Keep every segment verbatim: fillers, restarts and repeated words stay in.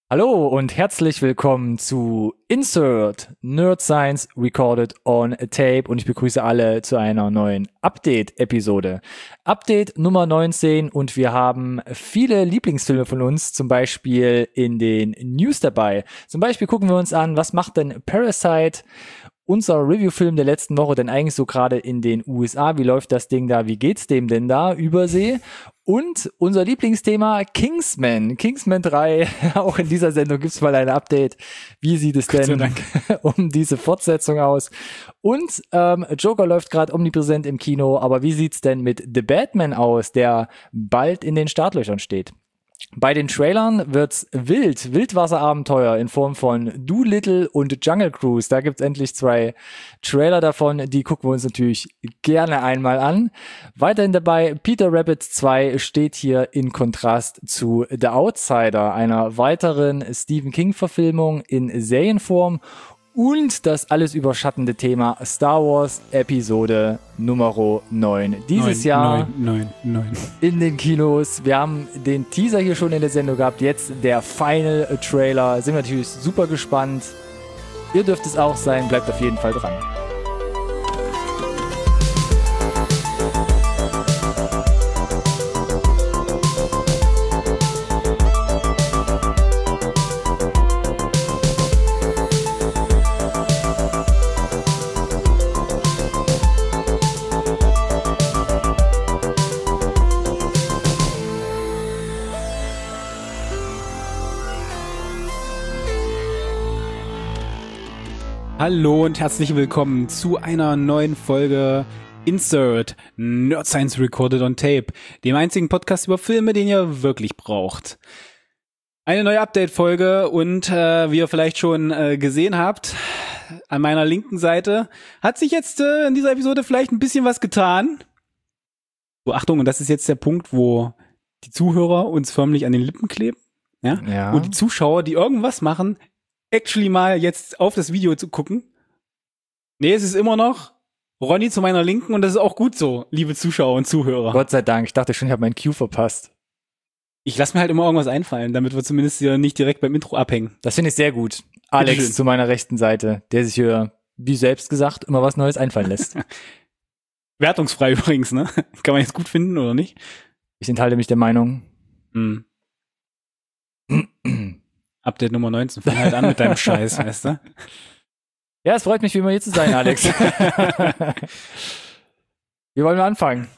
Hallo und herzlich willkommen zu Insert Nerd Science Recorded on Tape und ich begrüße alle zu einer neuen Update-Episode. Update Nummer neunzehn und wir haben viele Lieblingsfilme von uns, zum Beispiel in den News dabei. Zum Beispiel gucken wir uns an, was macht denn Parasite, unser Review-Film der letzten Woche, denn eigentlich so gerade in den U S A, wie läuft das Ding da, wie geht's dem denn da, Übersee? Und unser Lieblingsthema Kingsman, Kingsman drei, auch in dieser Sendung gibt's mal ein Update. Wie sieht es denn um diese Fortsetzung aus? Und ähm, Joker läuft gerade omnipräsent im Kino, aber wie sieht's denn mit The Batman aus, der bald in den Startlöchern steht? Bei den Trailern wird's wild, Wildwasserabenteuer in Form von Doolittle und Jungle Cruise. Da gibt's endlich zwei Trailer davon, die gucken wir uns natürlich gerne einmal an. Weiterhin dabei, Peter Rabbit zwei steht hier in Kontrast zu The Outsider, einer weiteren Stephen King-Verfilmung in Serienform. Und das alles überschattende Thema Star Wars Episode Nummer neun. Dieses neun, Jahr neun, neun, neun. in den Kinos. Wir haben den Teaser hier schon in der Sendung gehabt. Jetzt der Final Trailer. Sind wir natürlich super gespannt. Ihr dürft es auch sein. Bleibt auf jeden Fall dran. Hallo und herzlich willkommen zu einer neuen Folge Insert Nerd Science Recorded on Tape, dem einzigen Podcast über Filme, den ihr wirklich braucht. Eine neue Update-Folge und äh, wie ihr vielleicht schon äh, gesehen habt, an meiner linken Seite hat sich jetzt äh, in dieser Episode vielleicht ein bisschen was getan. So, Achtung, und das ist jetzt der Punkt, wo die Zuhörer uns förmlich an den Lippen kleben, ja? Ja. Und die Zuschauer, die irgendwas machen, actually mal jetzt auf das Video zu gucken. Nee, es ist immer noch Ronny zu meiner Linken und das ist auch gut so, liebe Zuschauer und Zuhörer. Gott sei Dank. Ich dachte schon, ich habe meinen Cue verpasst. Ich lasse mir halt immer irgendwas einfallen, damit wir zumindest hier nicht direkt beim Intro abhängen. Das finde ich sehr gut. Alex Bitteschön. zu meiner rechten Seite, der sich hier, wie selbst gesagt, immer was Neues einfallen lässt. Wertungsfrei übrigens, ne? Kann man jetzt gut finden oder nicht? Ich enthalte mich der Meinung. Hm. Update Nummer neunzehn, fang halt an mit deinem Scheiß, weißt du? Ja, es freut mich, wie immer hier zu sein, Alex. Wie wollen wir anfangen?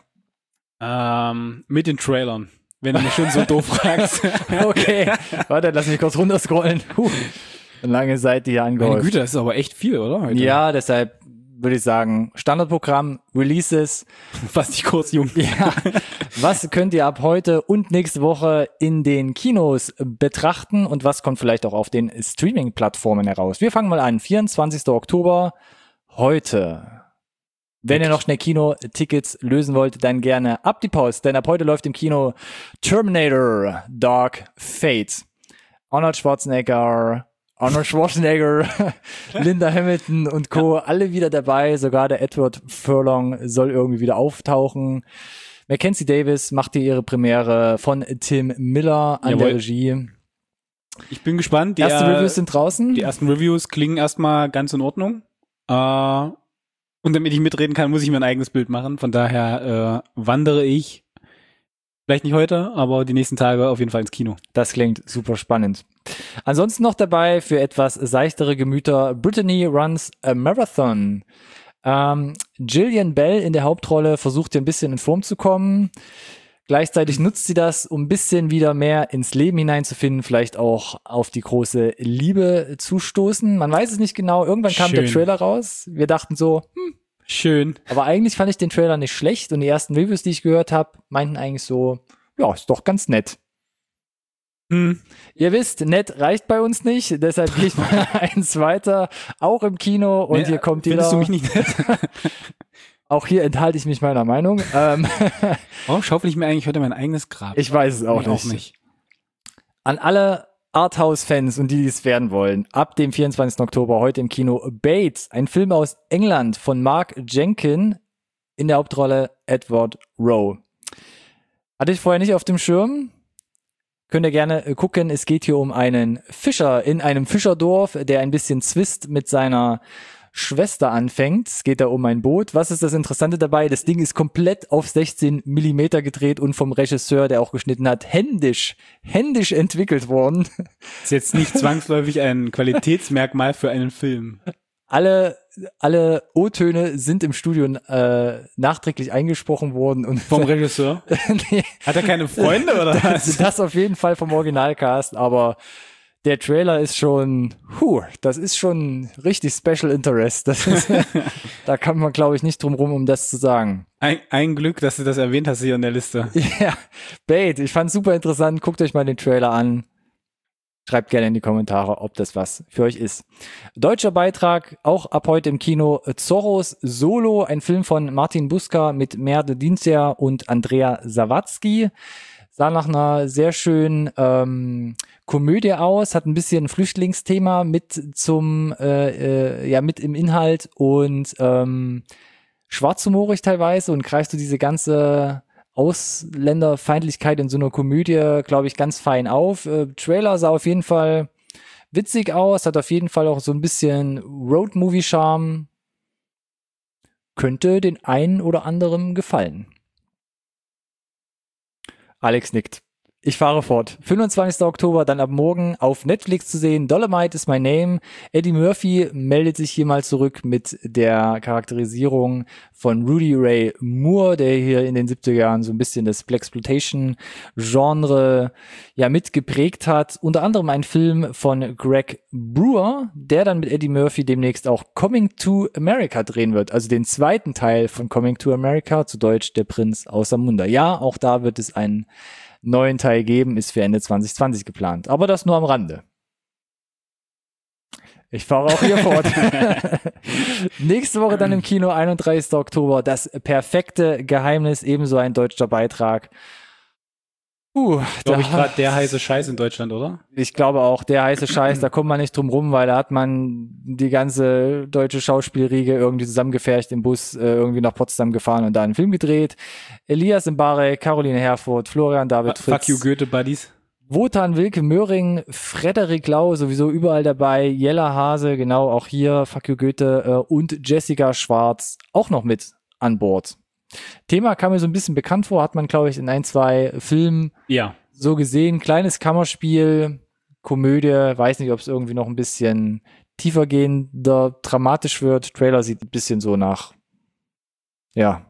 Ähm, mit den Trailern, wenn du mich schon so doof fragst. Okay, warte, lass mich kurz runterscrollen. Puh, eine lange Seite hier Meine angehäuft. Güte, das ist aber echt viel, oder? Heute? Ja, deshalb würde ich sagen, Standardprogramm, Releases. Fass dich kurz, Jung. Ja, was könnt ihr ab heute und nächste Woche in den Kinos betrachten und was kommt vielleicht auch auf den Streaming-Plattformen heraus? Wir fangen mal an, vierundzwanzigster Oktober, heute. Wenn ihr noch schnell Kino-Tickets lösen wollt, dann gerne ab die Post, denn ab heute läuft im Kino Terminator Dark Fate. Arnold Schwarzenegger, Arnold Schwarzenegger, Linda Hamilton und Co. Ja. Alle wieder dabei, sogar der Edward Furlong soll irgendwie wieder auftauchen. Mackenzie Davis macht hier ihre Premiere von Tim Miller an Jawohl. der Regie. Ich bin gespannt. Die ersten äh, Reviews sind draußen. Die ersten Reviews klingen erstmal ganz in Ordnung. Äh, und damit ich mitreden kann, muss ich mir ein eigenes Bild machen. Von daher äh, wandere ich, vielleicht nicht heute, aber die nächsten Tage auf jeden Fall ins Kino. Das klingt super spannend. Ansonsten noch dabei für etwas seichtere Gemüter Brittany Runs a Marathon. Ähm, Jillian Bell in der Hauptrolle versucht hier ein bisschen in Form zu kommen. Gleichzeitig nutzt sie das, um ein bisschen wieder mehr ins Leben hineinzufinden, vielleicht auch auf die große Liebe zu stoßen. Man weiß es nicht genau. Irgendwann kam Schön. der Trailer raus. Wir dachten so, hm, schön. Aber eigentlich fand ich den Trailer nicht schlecht und die ersten Reviews, die ich gehört habe, meinten eigentlich so, ja, ist doch ganz nett. Hm. Ihr wisst, nett reicht bei uns nicht, deshalb gehe ich mal eins weiter, auch im Kino und Nee, hier kommt Findest jeder. du mich nicht nett? Auch hier enthalte ich mich meiner Meinung. Ähm, Warum schaufel ich mir eigentlich heute mein eigenes Grab? ich weiß es auch Ich nicht. auch nicht. An alle Arthouse-Fans und die, die es werden wollen, ab dem vierundzwanzigsten Oktober heute im Kino Bates, ein Film aus England von Mark Jenkin, in der Hauptrolle Edward Rowe. Hatte ich vorher nicht auf dem Schirm. Könnt ihr gerne äh, gucken. Es geht hier um einen Fischer in einem Fischerdorf, der ein bisschen Zwist mit seiner Schwester anfängt. Es geht da um ein Boot. Was ist das Interessante dabei? Das Ding ist komplett auf sechzehn Millimeter gedreht und vom Regisseur, der auch geschnitten hat, händisch, händisch entwickelt worden. Ist jetzt nicht zwangsläufig ein Qualitätsmerkmal für einen Film. Alle, alle O-Töne sind im Studio äh, nachträglich eingesprochen worden. Und vom Regisseur? Nee. Hat er keine Freunde oder was? Das auf jeden Fall vom Originalcast, aber der Trailer ist schon, huh, das ist schon richtig Special Interest. Das ist, da kann man, glaube ich, nicht drum rum, um das zu sagen. Ein, ein Glück, dass du das erwähnt hast hier in der Liste. Ja, Bait, ich fand's super interessant. Guckt euch mal den Trailer an. Schreibt gerne in die Kommentare, ob das was für euch ist. Deutscher Beitrag, auch ab heute im Kino, Zorros Solo, ein Film von Martin Buska mit Merde Dienstjahr und Andrea Sawatzki. Sah nach einer sehr schönen ähm, Komödie aus, hat ein bisschen ein Flüchtlingsthema mit zum, äh, äh, ja, mit im Inhalt und ähm, schwarzhumorig teilweise und greifst du diese ganze Ausländerfeindlichkeit in so einer Komödie, glaube ich, ganz fein auf. Äh, Trailer sah auf jeden Fall witzig aus, hat auf jeden Fall auch so ein bisschen Road-Movie-Charme. Könnte den einen oder anderen gefallen. Alex nickt. Ich fahre fort. fünfundzwanzigster Oktober, dann ab morgen auf Netflix zu sehen. Dolomite is my name. Eddie Murphy meldet sich hier mal zurück mit der Charakterisierung von Rudy Ray Moore, der hier in den siebziger Jahren so ein bisschen das Blaxploitation-Genre ja mitgeprägt hat. Unter anderem ein Film von Greg Brewer, der dann mit Eddie Murphy demnächst auch Coming to America drehen wird. Also den zweiten Teil von Coming to America, zu Deutsch Der Prinz aus Zamunda. Ja, auch da wird es einen neuen Teil geben, ist für Ende zwanzig zwanzig geplant. Aber das nur am Rande. Ich fahre auch hier fort. Nächste Woche dann im Kino, einunddreißigster Oktober, Das perfekte Geheimnis, ebenso ein deutscher Beitrag. Uh, glaube ich gerade der heiße Scheiß in Deutschland, oder? Ich glaube auch, der heiße Scheiß, da kommt man nicht drum rum, weil da hat man die ganze deutsche Schauspielriege irgendwie zusammengefercht im Bus, äh, irgendwie nach Potsdam gefahren und da einen Film gedreht. Elias Mbarek, Caroline Herfurth, Florian David Fritz. Fuck you Goethe Buddies. Wotan Wilke Möhring, Frederik Lau, sowieso überall dabei, Jella Hase, genau, auch hier, Fuck you Goethe, äh, und Jessica Schwarz auch noch mit an Bord. Thema kam mir so ein bisschen bekannt vor, hat man, glaube ich, in ein, zwei Filmen ja. so gesehen. Kleines Kammerspiel, Komödie, weiß nicht, ob es irgendwie noch ein bisschen tiefergehender, dramatisch wird. Trailer sieht ein bisschen so nach, ja.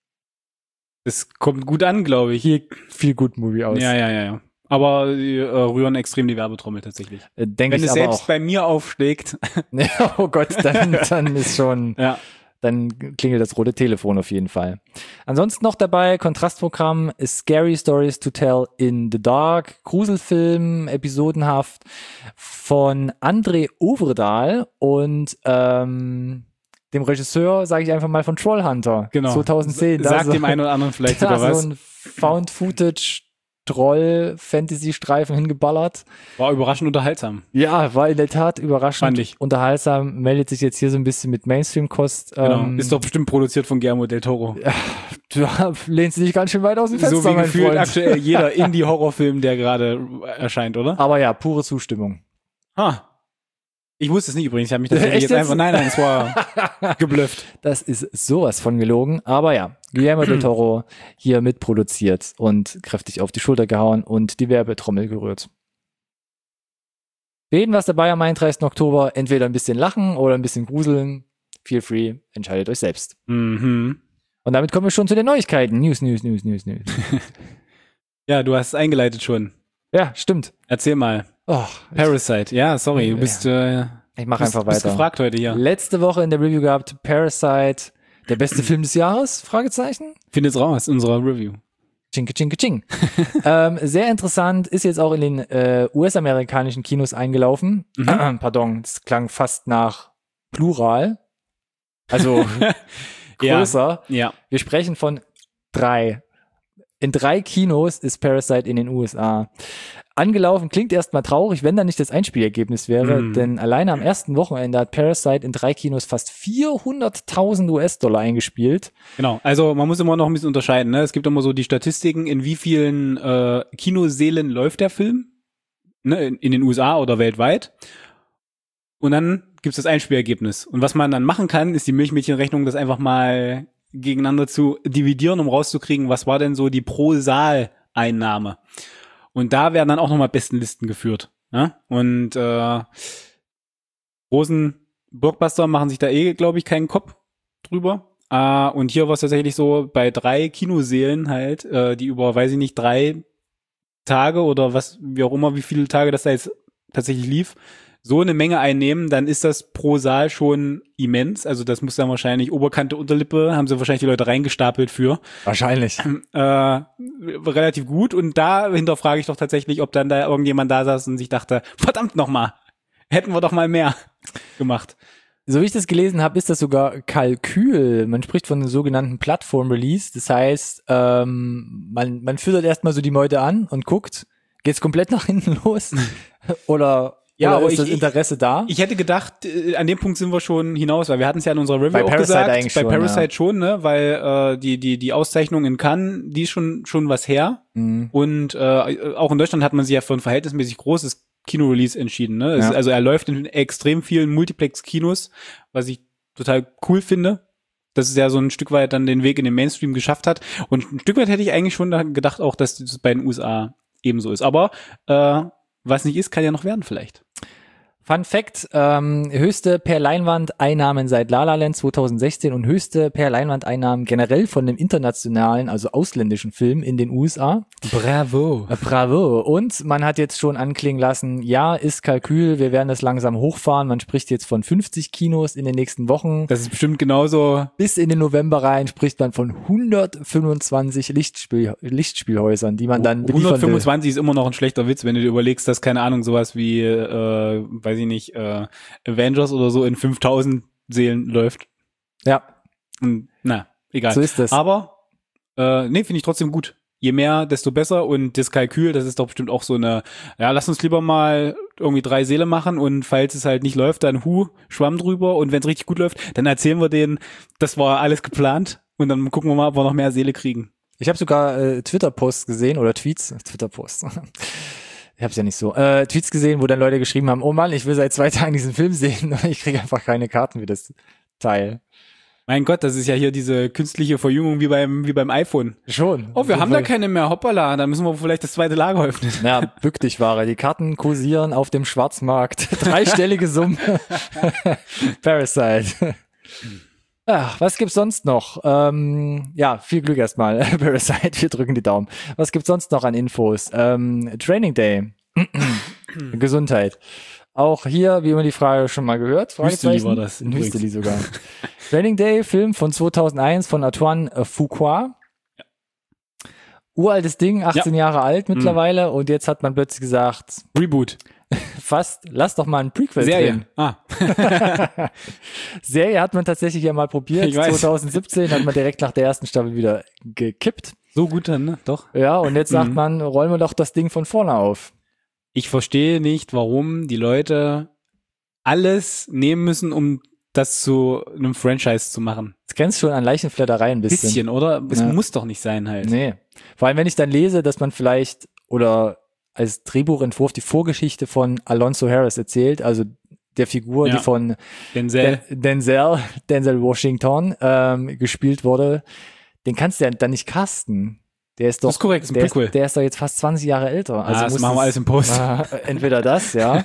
Es kommt gut an, glaube ich. Hier viel gut Movie aus. Ja, ja, ja, ja. Aber die äh, rühren extrem die Werbetrommel tatsächlich. Äh, denk Wenn ich es aber selbst auch. bei mir aufschlägt. Oh Gott, dann, dann ist schon... Ja. Dann klingelt das rote Telefon auf jeden Fall. Ansonsten noch dabei, Kontrastprogramm, Scary Stories to Tell in the Dark, Gruselfilm, episodenhaft von André Ovredal und ähm, dem Regisseur, sage ich einfach mal, von Trollhunter. Genau. zweitausendzehn. Sagt so, dem einen oder anderen vielleicht sogar was. So ein Found-Footage Troll-Fantasy-Streifen hingeballert. War überraschend unterhaltsam. Ja, war in der Tat überraschend Fand ich. unterhaltsam. Meldet sich jetzt hier so ein bisschen mit Mainstream-Kost. Genau. Ähm, Ist doch bestimmt produziert von Guillermo del Toro. Ja, du lehnst dich ganz schön weit aus dem Fenster, So wie mein gefühlt Freund. aktuell jeder Indie-Horrorfilm, der gerade erscheint, oder? Aber ja, pure Zustimmung. Ha. Ich wusste es nicht übrigens. Ich habe mich tatsächlich Echt jetzt jetzt? einfach, nein, nein, es war geblufft. Das ist sowas von gelogen. Aber ja, Guillermo del Toro hier mitproduziert und kräftig auf die Schulter gehauen und die Werbetrommel gerührt. Für jeden was dabei am einunddreißigsten Oktober. Entweder ein bisschen lachen oder ein bisschen gruseln. Feel free, entscheidet euch selbst. Mhm. Und damit kommen wir schon zu den Neuigkeiten. News, News, News, News, News. Ja, du hast es eingeleitet schon. Ja, stimmt. Erzähl mal. Oh, Parasite. Ja, sorry, du bist, äh, ich mache bist, einfach bist weiter. gefragt heute hier. Letzte Woche in der Review gehabt, Parasite, der beste Film des Jahres? Fragezeichen. Findet's raus in unserer Review. Chinke, chinke, ching. ähm, sehr interessant, ist jetzt auch in den äh, U S-amerikanischen Kinos eingelaufen. Mhm. Pardon, das klang fast nach Plural. Also größer. Ja. ja. Wir sprechen von drei. In drei Kinos ist Parasite in den U S A Angelaufen klingt erstmal traurig, wenn da nicht das Einspielergebnis wäre, Mm. denn alleine am ersten Wochenende hat Parasite in drei Kinos fast vierhunderttausend U S-Dollar eingespielt. Genau, also man muss immer noch ein bisschen unterscheiden, ne? Es gibt immer so die Statistiken, in wie vielen äh, Kinosälen läuft der Film, ne? In, in den U S A oder weltweit. Und dann gibt's das Einspielergebnis. Und was man dann machen kann, ist die Milchmädchenrechnung, das einfach mal gegeneinander zu dividieren, um rauszukriegen, was war denn so die Pro-Saal-Einnahme. Und da werden dann auch nochmal Bestenlisten geführt. Ja? Und äh, großen Blockbuster machen sich da eh, glaube ich, keinen Kopf drüber. Äh, und hier war es tatsächlich so, bei drei Kinosälen halt, äh, die über, weiß ich nicht, drei Tage oder was, wie auch immer, wie viele Tage das da jetzt tatsächlich lief, so eine Menge einnehmen, dann ist das pro Saal schon immens. Also das muss dann wahrscheinlich Oberkante, Unterlippe, haben sie wahrscheinlich die Leute reingestapelt für. Wahrscheinlich. Äh, relativ gut. Und da hinterfrage ich doch tatsächlich, ob dann da irgendjemand da saß und sich dachte, verdammt nochmal, hätten wir doch mal mehr gemacht. So wie ich das gelesen habe, ist das sogar Kalkül. Man spricht von einem sogenannten Plattform-Release. Das heißt, ähm, man, man füttert erstmal so die Meute an und guckt, geht's komplett nach hinten los? Oder Ja, Oder aber ist ich, das Interesse da? Ich hätte gedacht, äh, an dem Punkt sind wir schon hinaus, weil wir hatten es ja in unserer Review Bei auch Parasite gesagt, eigentlich bei schon, Parasite ja. schon, ne, weil äh, die die die Auszeichnung in Cannes, die ist schon schon was her. Mhm. Und äh, auch in Deutschland hat man sich ja für ein verhältnismäßig großes Kino-Release entschieden, ne? Es Ja. ist, also er läuft in extrem vielen Multiplex-Kinos, was ich total cool finde. Dass es ja so ein Stück weit dann den Weg in den Mainstream geschafft hat. Und ein Stück weit hätte ich eigentlich schon gedacht auch, dass das bei den U S A ebenso ist. Aber äh, was nicht ist, kann ja noch werden vielleicht. Fun Fact, ähm, höchste per Leinwand Einnahmen seit La La Land zwanzig sechzehn und höchste per Leinwand Einnahmen generell von dem internationalen, also ausländischen Film in den U S A. Bravo. Äh, Bravo. Und man hat jetzt schon anklingen lassen, ja, ist Kalkül, wir werden das langsam hochfahren. Man spricht jetzt von fünfzig Kinos in den nächsten Wochen. Das ist bestimmt genauso. Bis in den November rein spricht man von hundertfünfundzwanzig Lichtspiel, Lichtspielhäusern, die man dann beliefern will. hundertfünfundzwanzig ist immer noch ein schlechter Witz, wenn du dir überlegst, dass, keine Ahnung, sowas wie, äh, weiß ich nicht, äh, Avengers oder so in fünftausend Seelen läuft. Ja. Und, na, egal. So ist das. Aber, äh, nee, finde ich trotzdem gut. Je mehr, desto besser. Und das Kalkül, das ist doch bestimmt auch so eine, ja, lass uns lieber mal irgendwie drei Seele machen und falls es halt nicht läuft, dann hu, Schwamm drüber und wenn es richtig gut läuft, dann erzählen wir denen, das war alles geplant und dann gucken wir mal, ob wir noch mehr Seele kriegen. Ich habe sogar äh, Twitter-Posts gesehen oder Tweets, Twitter-Posts. Ich hab's ja nicht so. Äh, Tweets gesehen, wo dann Leute geschrieben haben, oh Mann, ich will seit zwei Tagen diesen Film sehen, aber ich kriege einfach keine Karten für das Teil. Mein Gott, das ist ja hier diese künstliche Verjüngung wie beim wie beim iPhone. Schon. Oh, wir haben da keine mehr, hoppala, dann müssen wir vielleicht das zweite Lager öffnen. Ja, bück dich, Ware. Die Karten kursieren auf dem Schwarzmarkt. Dreistellige Summe. Parasite. Ach, was gibt's sonst noch? Ähm, ja, viel Glück erstmal. Parasite, wir drücken die Daumen. Was gibt's sonst noch an Infos? Ähm, Training Day. Gesundheit. Auch hier, wie immer die Frage schon mal gehört. Hüsteli war das. In Hüsteli sogar. Training Day, Film von zweitausendeins von Antoine Fuqua. Ja. Uraltes Ding, achtzehn Ja. Jahre alt mittlerweile. Und jetzt hat man plötzlich gesagt, Reboot. fast, lass doch mal ein Prequel Serie. drehen. Ah. Serie hat man tatsächlich ja mal probiert. Ich weiß. zwanzig siebzehn hat man direkt nach der ersten Staffel wieder gekippt. So gut dann, ne? Doch. Ja, und jetzt sagt Mhm. man, rollen wir doch das Ding von vorne auf. Ich verstehe nicht, warum die Leute alles nehmen müssen, um das zu einem Franchise zu machen. Das grenzt schon an Leichenflatterei ein bisschen. Bisschen, oder? Es Ja. muss doch nicht sein halt. Nee. Vor allem, wenn ich dann lese, dass man vielleicht oder als Drehbuchentwurf die Vorgeschichte von Alonso Harris erzählt, also der Figur, Ja. die von Denzel. Den- Denzel, Denzel Washington ähm, gespielt wurde, den kannst du ja dann nicht casten. Der ist doch, Das ist korrekt, das ist ein der, Prequel. ist, der ist doch jetzt fast zwanzig Jahre älter. Also ah, das muss machen wir es- alles im Post. Ah, entweder das, ja.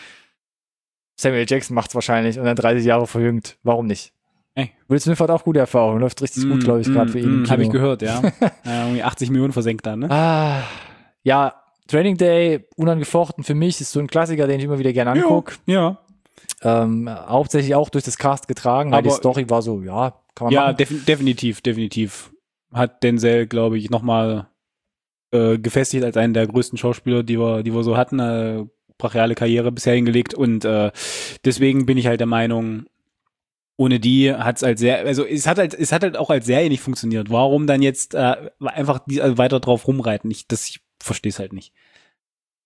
Samuel Jackson macht's wahrscheinlich und dann dreißig Jahre verjüngt. Warum nicht? Ey. Will Smith hat auch gute Erfahrungen, läuft richtig gut, glaube ich, gerade für ihn. im Mm, Habe ich Kino. gehört, ja. ja. Irgendwie achtzig Millionen versenkt da, ne? Ah, ja, Training Day, unangefochten für mich, ist so ein Klassiker, den ich immer wieder gerne angucke. Ja. Ähm, hauptsächlich auch durch das Cast getragen, weil Aber- die Story war so, ja, kann man Ja, machen. defi- definitiv, definitiv. Hat Denzel, glaube ich, nochmal äh, gefestigt als einen der größten Schauspieler, die wir, die wir so hatten. Äh, brachiale Karriere bisher hingelegt und äh, deswegen bin ich halt der Meinung, ohne die hat's halt sehr, also es hat halt, es hat halt auch als Serie nicht funktioniert. Warum dann jetzt äh, einfach die, also weiter drauf rumreiten? Ich, das, ich verstehe es halt nicht.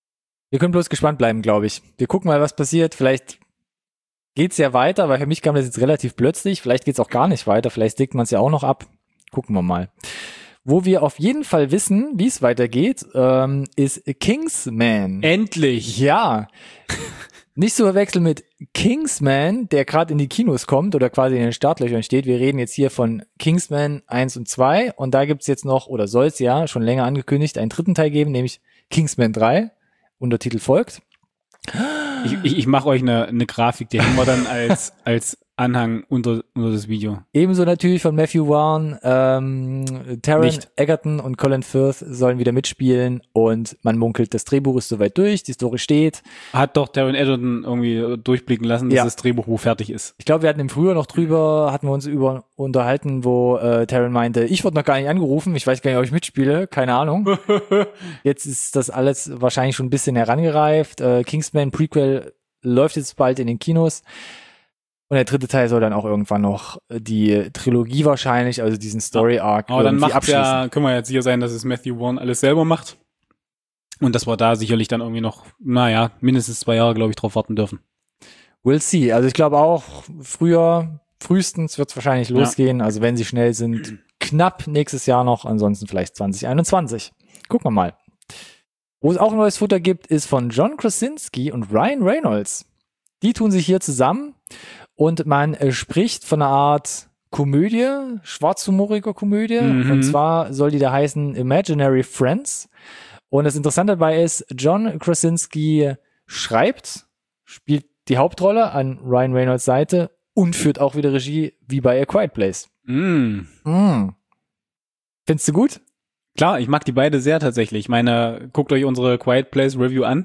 Wir können bloß gespannt bleiben, glaube ich. Wir gucken mal, was passiert. Vielleicht geht's ja weiter, weil für mich kam das jetzt relativ plötzlich. Vielleicht geht's auch gar nicht weiter. Vielleicht legt man es ja auch noch ab. Gucken wir mal. Wo wir auf jeden Fall wissen, wie es weitergeht, ähm, ist Kingsman. Endlich! Ja. Nicht zu verwechseln mit Kingsman, der gerade in die Kinos kommt oder quasi in den Startlöchern steht. Wir reden jetzt hier von Kingsman eins und zwei und da gibt's jetzt noch, oder soll es ja schon länger angekündigt, einen dritten Teil geben, nämlich Kingsman drei. Untertitel folgt. Ich, ich, ich mache euch eine, eine Grafik, die haben wir dann als, als Anhang unter, unter das Video. Ebenso natürlich von Matthew Vaughn, ähm, Taron Nicht. Egerton und Colin Firth sollen wieder mitspielen und man munkelt, das Drehbuch ist soweit durch, die Story steht. Hat doch Taron Egerton irgendwie durchblicken lassen, dass Ja. das Drehbuch wo fertig ist. Ich glaube, wir hatten im Frühjahr noch drüber, hatten wir uns über unterhalten, wo äh, Taron meinte, ich wurde noch gar nicht angerufen, ich weiß gar nicht, ob ich mitspiele, keine Ahnung. Jetzt ist das alles wahrscheinlich schon ein bisschen herangereift. Äh, Kingsman Prequel läuft jetzt bald in den Kinos. Und der dritte Teil soll dann auch irgendwann noch die Trilogie wahrscheinlich, also diesen Story-Arc Aber dann irgendwie macht abschließen. ja, können wir jetzt sicher sein, dass es Matthew Vaughn alles selber macht. Und dass wir da sicherlich dann irgendwie noch, naja, mindestens zwei Jahre, glaube ich, drauf warten dürfen. We'll see. Also ich glaube auch, früher, frühestens wird es wahrscheinlich losgehen. Also wenn sie schnell sind, knapp nächstes Jahr noch, ansonsten vielleicht zwanzig einundzwanzig. Gucken wir mal. Wo es auch neues Futter gibt, ist von John Krasinski und Ryan Reynolds. Die tun sich hier zusammen und man äh, spricht von einer Art Komödie, schwarzhumorige Komödie. Mhm. Und zwar soll die da heißen Imaginary Friends. Und das Interessante dabei ist, John Krasinski schreibt, spielt die Hauptrolle an Ryan Reynolds Seite und führt auch wieder Regie wie bei A Quiet Place. Mm. Mm. Findest du gut? Klar, ich mag die beide sehr tatsächlich. Ich meine, guckt euch unsere Quiet Place Review an.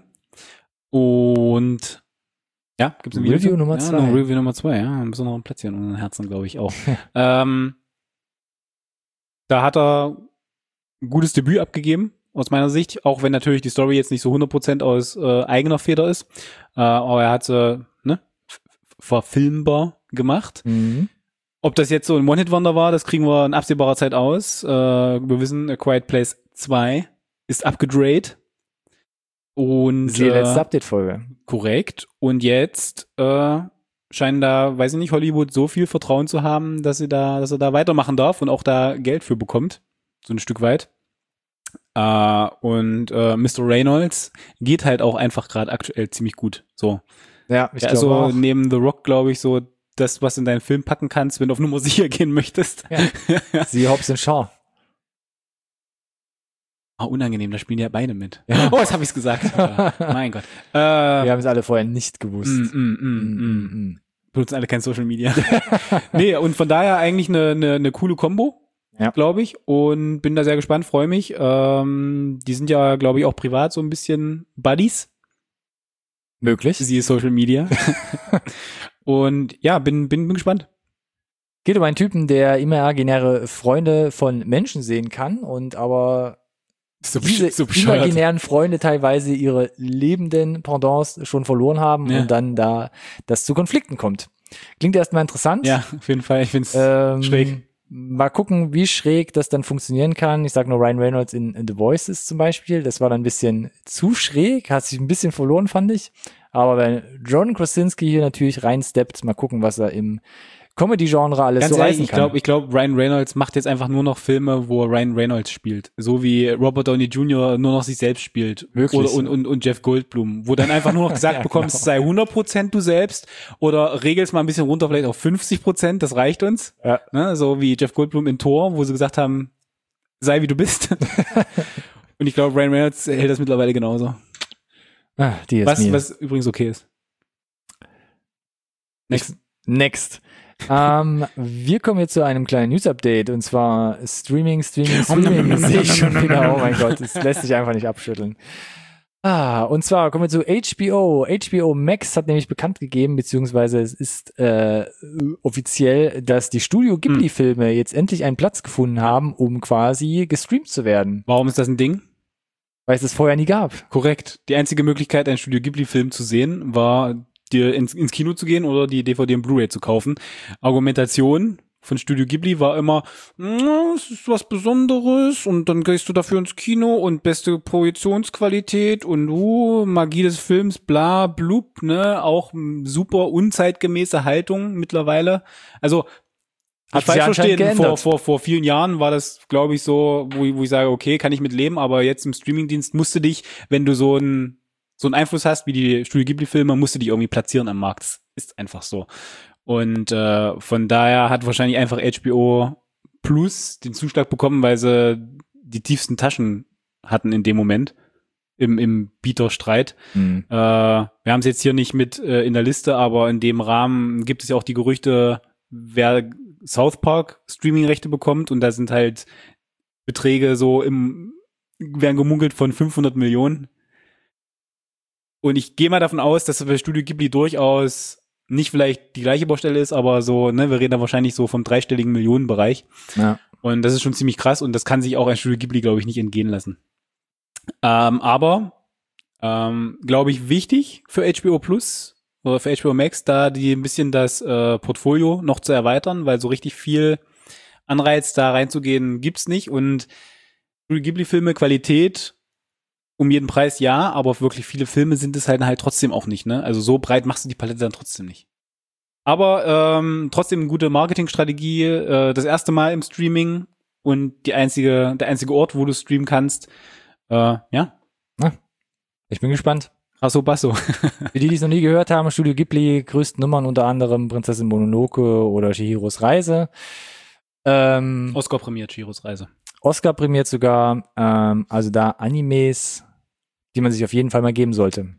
Und ja, gibt's ein Video? Review Nummer ja, zwei. noch Review Nummer zwei, ja. Ein besonderes Plätzchen in unseren Herzen, glaube ich auch. ähm, da hat er ein gutes Debüt abgegeben, aus meiner Sicht. Auch wenn natürlich die Story jetzt nicht so hundert Prozent aus äh, eigener Feder ist. Äh, aber er hat sie, ne, f- verfilmbar gemacht. Mhm. Ob das jetzt so ein One-Hit-Wonder war, das kriegen wir in absehbarer Zeit aus. Äh, wir wissen, A Quiet Place zwei ist abgedreht. Und Das ist die letzte äh, Update-Folge. korrekt. Und jetzt äh, scheinen da, weiß ich nicht, Hollywood so viel Vertrauen zu haben, dass sie da, dass er da weitermachen darf und auch da Geld für bekommt. So ein Stück weit. Äh, und äh, Mister Reynolds geht halt auch einfach gerade aktuell ziemlich gut. So. Ja, ich Ja, glaube also auch. neben The Rock, glaube ich, so das, was du in deinen Film packen kannst, wenn du auf Nummer sicher gehen möchtest. Ja. Sie Hobbs und Shaw. Ah, unangenehm, da spielen ja beide mit. Ja. Oh, jetzt habe ich's gesagt. Ja, mein Gott. Äh, Wir haben es alle vorher nicht gewusst. mm, mm, mm, Mm, mm. mm, mm. Benutzen alle kein Social Media. Nee, und von daher eigentlich eine, eine, eine coole Kombo, Ja. glaube ich. Und bin da sehr gespannt, freue mich. Ähm, die sind ja, glaube ich, auch privat so ein bisschen Buddies. Möglich. Sie ist Social Media. Und ja, bin, bin, bin gespannt. Geht um einen Typen, der imaginäre Freunde von Menschen sehen kann und aber So, diese so bescheuert. imaginären Freunde teilweise ihre lebenden Pendants schon verloren haben Ja. und dann da das zu Konflikten kommt. Klingt erstmal interessant. Ja, auf jeden Fall. Ich finde es Ähm, schräg. Mal gucken, wie schräg das dann funktionieren kann. Ich sag nur Ryan Reynolds in, in The Voices zum Beispiel. Das war dann ein bisschen zu schräg, hat sich ein bisschen verloren, fand ich. Aber wenn John Krasinski hier natürlich reinsteppt, mal gucken, was er im Comedy-Genre alles Ganz so ehrlich, reißen ich kann. glaube, ich glaube, Ryan Reynolds macht jetzt einfach nur noch Filme, wo Ryan Reynolds spielt. So wie Robert Downey Junior nur noch sich selbst spielt. Wirklich Oder, so. und, und, und Jeff Goldblum. Wo dann einfach nur noch gesagt Ja, bekommst, genau. sei hundert Prozent du selbst oder regelst mal ein bisschen runter, vielleicht auf fünfzig Prozent, das reicht uns. Ja. Ne? So wie Jeff Goldblum in Thor, wo sie gesagt haben, sei wie du bist. Und ich glaube, Ryan Reynolds hält das mittlerweile genauso. Ah, die ist Was, mir. was übrigens okay ist. Next. Next. ähm, wir kommen jetzt zu einem kleinen News-Update und zwar Streaming, Streaming, Streaming. Das sehe ich schon wieder. Oh mein Gott, das lässt sich einfach nicht abschütteln. Ah, und zwar kommen wir zu H B O. H B O Max hat nämlich bekannt gegeben, beziehungsweise es ist äh, offiziell, dass die Studio Ghibli-Filme jetzt endlich einen Platz gefunden haben, um quasi gestreamt zu werden, Warum ist das ein Ding? weil es das vorher nie gab. Korrekt. Die einzige Möglichkeit, einen Studio Ghibli-Film zu sehen, war dir ins, ins Kino zu gehen oder die D V D und Blu-ray zu kaufen. Argumentation von Studio Ghibli war immer, es ist was Besonderes und dann gehst du dafür ins Kino und beste Projektionsqualität und uh, Magie des Films, bla, blub, ne, auch super unzeitgemäße Haltung mittlerweile. Also, ich falsch verstehen, vor, vor, vor vielen Jahren war das, glaube ich, so, wo, wo ich sage, okay, kann ich mit leben, aber jetzt im Streamingdienst musst du dich, wenn du so einen so einen Einfluss hast wie die Studio Ghibli-Filme, musst du dich irgendwie platzieren am Markt. Das ist einfach so. Und äh, von daher hat wahrscheinlich einfach H B O Plus den Zuschlag bekommen, weil sie die tiefsten Taschen hatten in dem Moment im, im Bieterstreit. Mhm. Äh, wir haben es jetzt hier nicht mit äh, in der Liste, aber in dem Rahmen gibt es ja auch die Gerüchte, wer South Park Streaming-Rechte bekommt und da sind halt Beträge so im, werden gemunkelt von fünfhundert Millionen. Und ich gehe mal davon aus, dass bei Studio Ghibli durchaus nicht vielleicht die gleiche Baustelle ist, aber so, ne, wir reden da wahrscheinlich so vom dreistelligen Millionenbereich. Ja. Und das ist schon ziemlich krass und das kann sich auch ein Studio Ghibli, glaube ich, nicht entgehen lassen. Ähm, aber, ähm, glaube ich, wichtig für H B O Plus oder für H B O Max, da die ein bisschen das äh, Portfolio noch zu erweitern, weil so richtig viel Anreiz da reinzugehen gibt's nicht und Studio Ghibli-Filme, Qualität um jeden Preis ja, aber wirklich viele Filme sind es halt halt trotzdem auch nicht, ne? Also so breit machst du die Palette dann trotzdem nicht. Aber ähm, trotzdem eine gute Marketingstrategie, äh, das erste Mal im Streaming und die einzige, der einzige Ort, wo du streamen kannst. Äh, ja. Na, ich bin gespannt. Asso Basso. Für die, die es noch nie gehört haben, Studio Ghibli, größten Nummern unter anderem Prinzessin Mononoke oder Chihiros Reise. Ähm, Oscar prämiert Chihiros Reise. Oscar prämiert sogar, ähm, also da Animes, die man sich auf jeden Fall mal geben sollte.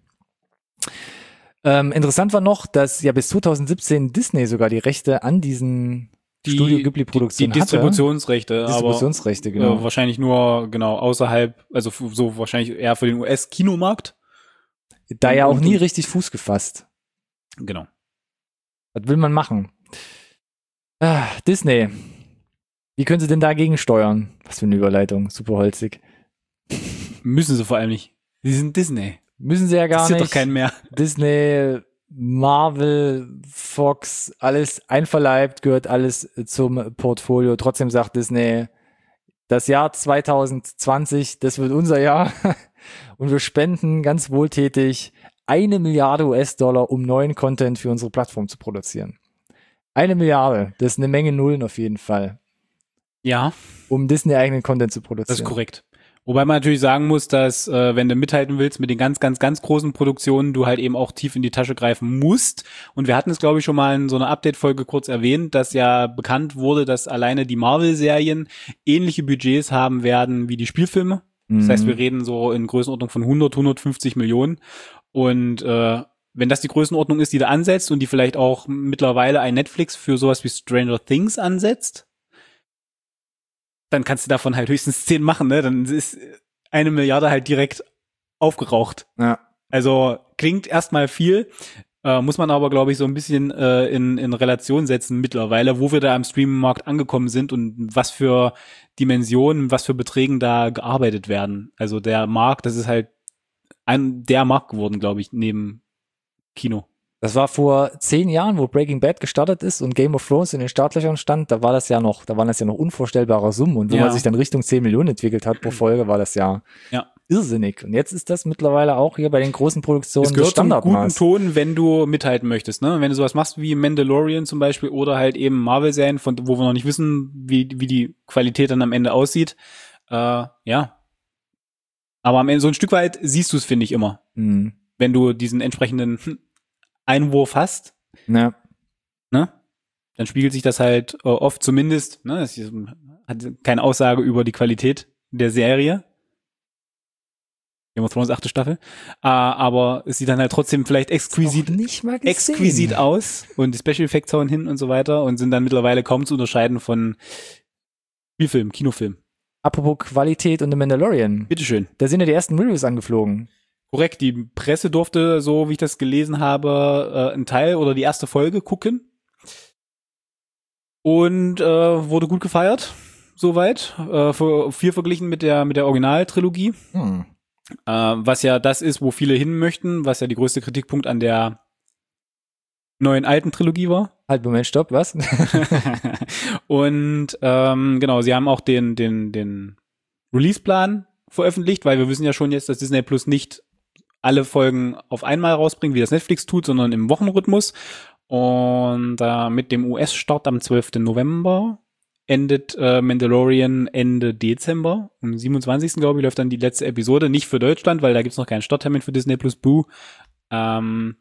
Ähm, interessant war noch, dass ja bis zwanzig siebzehn Disney sogar die Rechte an diesen die, Studio Ghibli-Produktionen hatte. Die Distributionsrechte. Hatte. Distributionsrechte, aber, genau. Äh, wahrscheinlich nur, genau, außerhalb, also f- so wahrscheinlich eher für den U S-Kinomarkt. Da ja auch nie richtig Fuß gefasst. Genau. Was will man machen? Ah, Disney. Wie können sie denn dagegen steuern? Was für eine Überleitung. Super holzig. Müssen sie vor allem nicht. Sie sind Disney. Müssen sie ja gar Interessiert nicht. doch keinen mehr. Disney, Marvel, Fox, alles einverleibt, gehört alles zum Portfolio. Trotzdem sagt Disney, das Jahr zwanzig zwanzig, das wird unser Jahr. Und wir spenden ganz wohltätig eine Milliarde U S-Dollar, um neuen Content für unsere Plattform zu produzieren. Eine Milliarde. Das ist eine Menge Nullen auf jeden Fall. Ja. Um Disney-eigenen Content zu produzieren. Das ist korrekt. Wobei man natürlich sagen muss, dass äh, wenn du mithalten willst mit den ganz, ganz, ganz großen Produktionen, du halt eben auch tief in die Tasche greifen musst. Und wir hatten es, glaube ich, schon mal in so einer Update-Folge kurz erwähnt, dass ja bekannt wurde, dass alleine die Marvel-Serien ähnliche Budgets haben werden wie die Spielfilme. Mhm. Das heißt, wir reden so in Größenordnung von hundert, hundertfünfzig Millionen. Und äh, wenn das die Größenordnung ist, die da ansetzt und die vielleicht auch mittlerweile ein Netflix für sowas wie Stranger Things ansetzt, dann kannst du davon halt höchstens zehn machen, ne? Dann ist eine Milliarde halt direkt aufgeraucht. Ja. Also klingt erstmal viel, äh, muss man aber, glaube ich, so ein bisschen äh, in, in Relation setzen mittlerweile, wo wir da am Streaming-Markt angekommen sind und was für Dimensionen, was für Beträgen da gearbeitet werden. Also der Markt, das ist halt ein der Markt geworden, glaube ich, neben Kino. Das war vor zehn Jahren, wo Breaking Bad gestartet ist und Game of Thrones in den Startlöchern stand, da war das ja noch, da waren das ja noch unvorstellbare Summen und wo ja. man sich dann Richtung zehn Millionen entwickelt hat pro Folge, war das ja, ja. irrsinnig. Und jetzt ist das mittlerweile auch hier bei den großen Produktionen das gehört das Standardmaß. Zum guten Ton, wenn du mithalten möchtest, ne? Wenn du sowas machst wie Mandalorian zum Beispiel oder halt eben Marvel-Serien, von wo wir noch nicht wissen, wie wie die Qualität dann am Ende aussieht, äh, ja. Aber am Ende so ein Stück weit siehst du es, finde ich, immer. Mhm. Wenn du diesen entsprechenden Einwurf hast, ja. ne? Dann spiegelt sich das halt äh, oft zumindest, ne? Das hat keine Aussage über die Qualität der Serie. Game of Thrones achte Staffel. Äh, aber es sieht dann halt trotzdem vielleicht exquisit, nicht mal exquisit aus und die Special Effects hauen hin und so weiter und sind dann mittlerweile kaum zu unterscheiden von Spielfilm, Kinofilm. Apropos Qualität und The Mandalorian. Bitteschön. Da sind ja die ersten Reviews angeflogen. Korrekt, die Presse durfte, so wie ich das gelesen habe, äh, einen Teil oder die erste Folge gucken. Und äh, wurde gut gefeiert, soweit. Äh, für, viel verglichen mit der mit der Originaltrilogie. Hm. Äh, was ja das ist, wo viele hin möchten, was ja die größte Kritikpunkt an der neuen alten Trilogie war. Halt, Moment, stopp, was? Und ähm, genau, sie haben auch den, den, den Release-Plan veröffentlicht, weil wir wissen ja schon jetzt, dass Disney Plus nicht alle Folgen auf einmal rausbringt, wie das Netflix tut, sondern im Wochenrhythmus. Und äh, mit dem U S-Start am zwölften November endet äh, Mandalorian Ende Dezember. Am siebenundzwanzigsten glaube ich, läuft dann die letzte Episode. Nicht für Deutschland, weil da gibt's noch keinen Starttermin für Disney Plus. Boo. Ähm,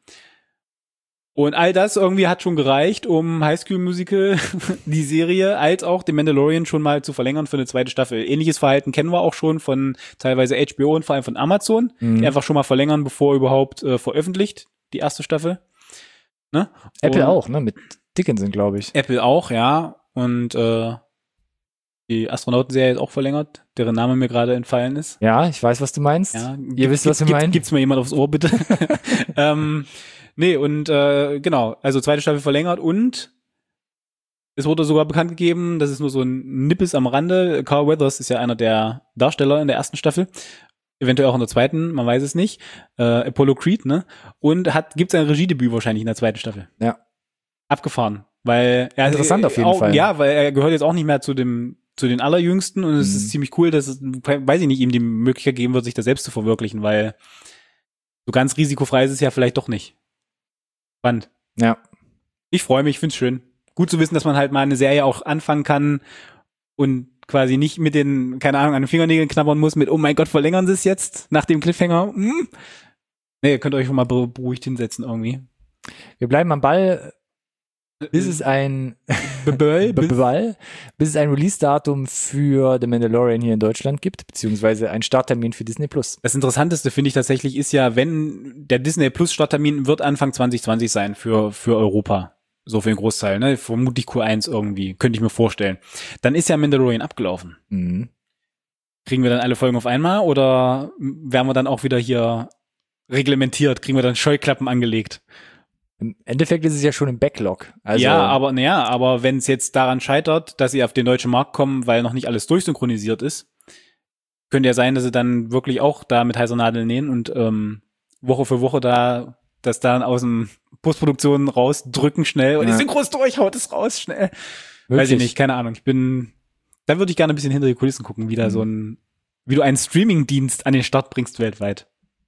und all das irgendwie hat schon gereicht, um High School Musical, die Serie, als auch den Mandalorian schon mal zu verlängern für eine zweite Staffel. Ähnliches Verhalten kennen wir auch schon von teilweise H B O und vor allem von Amazon, mhm. die einfach schon mal verlängern, bevor überhaupt äh, veröffentlicht, die erste Staffel. Ne? Apple und auch, ne? Mit Dickinson, glaube ich. Apple auch, ja. Und äh, die Astronautenserie ist auch verlängert, deren Name mir gerade entfallen ist. Ja, ich weiß, was du meinst. Ja, Ihr gibt, wisst, was gibt, wir meinen. Gibt's mir jemand aufs Ohr, bitte? ähm, nee, und äh, genau, also zweite Staffel verlängert und es wurde sogar bekannt gegeben, das ist nur so ein Nippes am Rande, Carl Weathers ist ja einer der Darsteller in der ersten Staffel, eventuell auch in der zweiten, man weiß es nicht, äh, Apollo Creed, ne? Und hat gibt's ein Regiedebüt wahrscheinlich in der zweiten Staffel. Ja. Abgefahren, weil er interessant auf jeden auch, Fall. Ja, weil er gehört jetzt auch nicht mehr zu dem zu den Allerjüngsten und es mhm. ist ziemlich cool, dass es, weiß ich nicht, ihm die Möglichkeit geben wird, sich da selbst zu verwirklichen, weil so ganz risikofrei ist es ja vielleicht doch nicht. Spannend. Ja. Ich freue mich, find's schön. Gut zu wissen, dass man halt mal eine Serie auch anfangen kann und quasi nicht mit den, keine Ahnung, an den Fingernägeln knabbern muss mit, oh mein Gott, verlängern sie es jetzt nach dem Cliffhanger? Hm? Nee, ihr könnt euch schon mal beruhigt hinsetzen irgendwie. Wir bleiben am Ball, bis es ein Beball, Beball, bis es ein Release-Datum für The Mandalorian hier in Deutschland gibt, beziehungsweise ein Starttermin für Disney Plus. Das Interessanteste finde ich tatsächlich ist ja, wenn der Disney Plus Starttermin wird Anfang zwanzig zwanzig sein für für Europa. So für den Großteil, ne? Vermutlich Q eins irgendwie, könnte ich mir vorstellen. Dann ist ja Mandalorian abgelaufen. Mhm. Kriegen wir dann alle Folgen auf einmal oder werden wir dann auch wieder hier reglementiert? Kriegen wir dann Scheuklappen angelegt? Im Endeffekt ist es ja schon im Backlog. Also ja, aber naja, aber wenn es jetzt daran scheitert, dass sie auf den deutschen Markt kommen, weil noch nicht alles durchsynchronisiert ist, könnte ja sein, dass sie dann wirklich auch da mit heißer Nadel nähen und ähm, Woche für Woche da das dann aus dem Postproduktion rausdrücken schnell und ja. die Synchros durch, haut es raus schnell. Wirklich? Weiß ich nicht, keine Ahnung. Ich bin, da würde ich gerne ein bisschen hinter die Kulissen gucken, wie da mhm. so ein, wie du einen Streaming-Dienst an den Start bringst weltweit.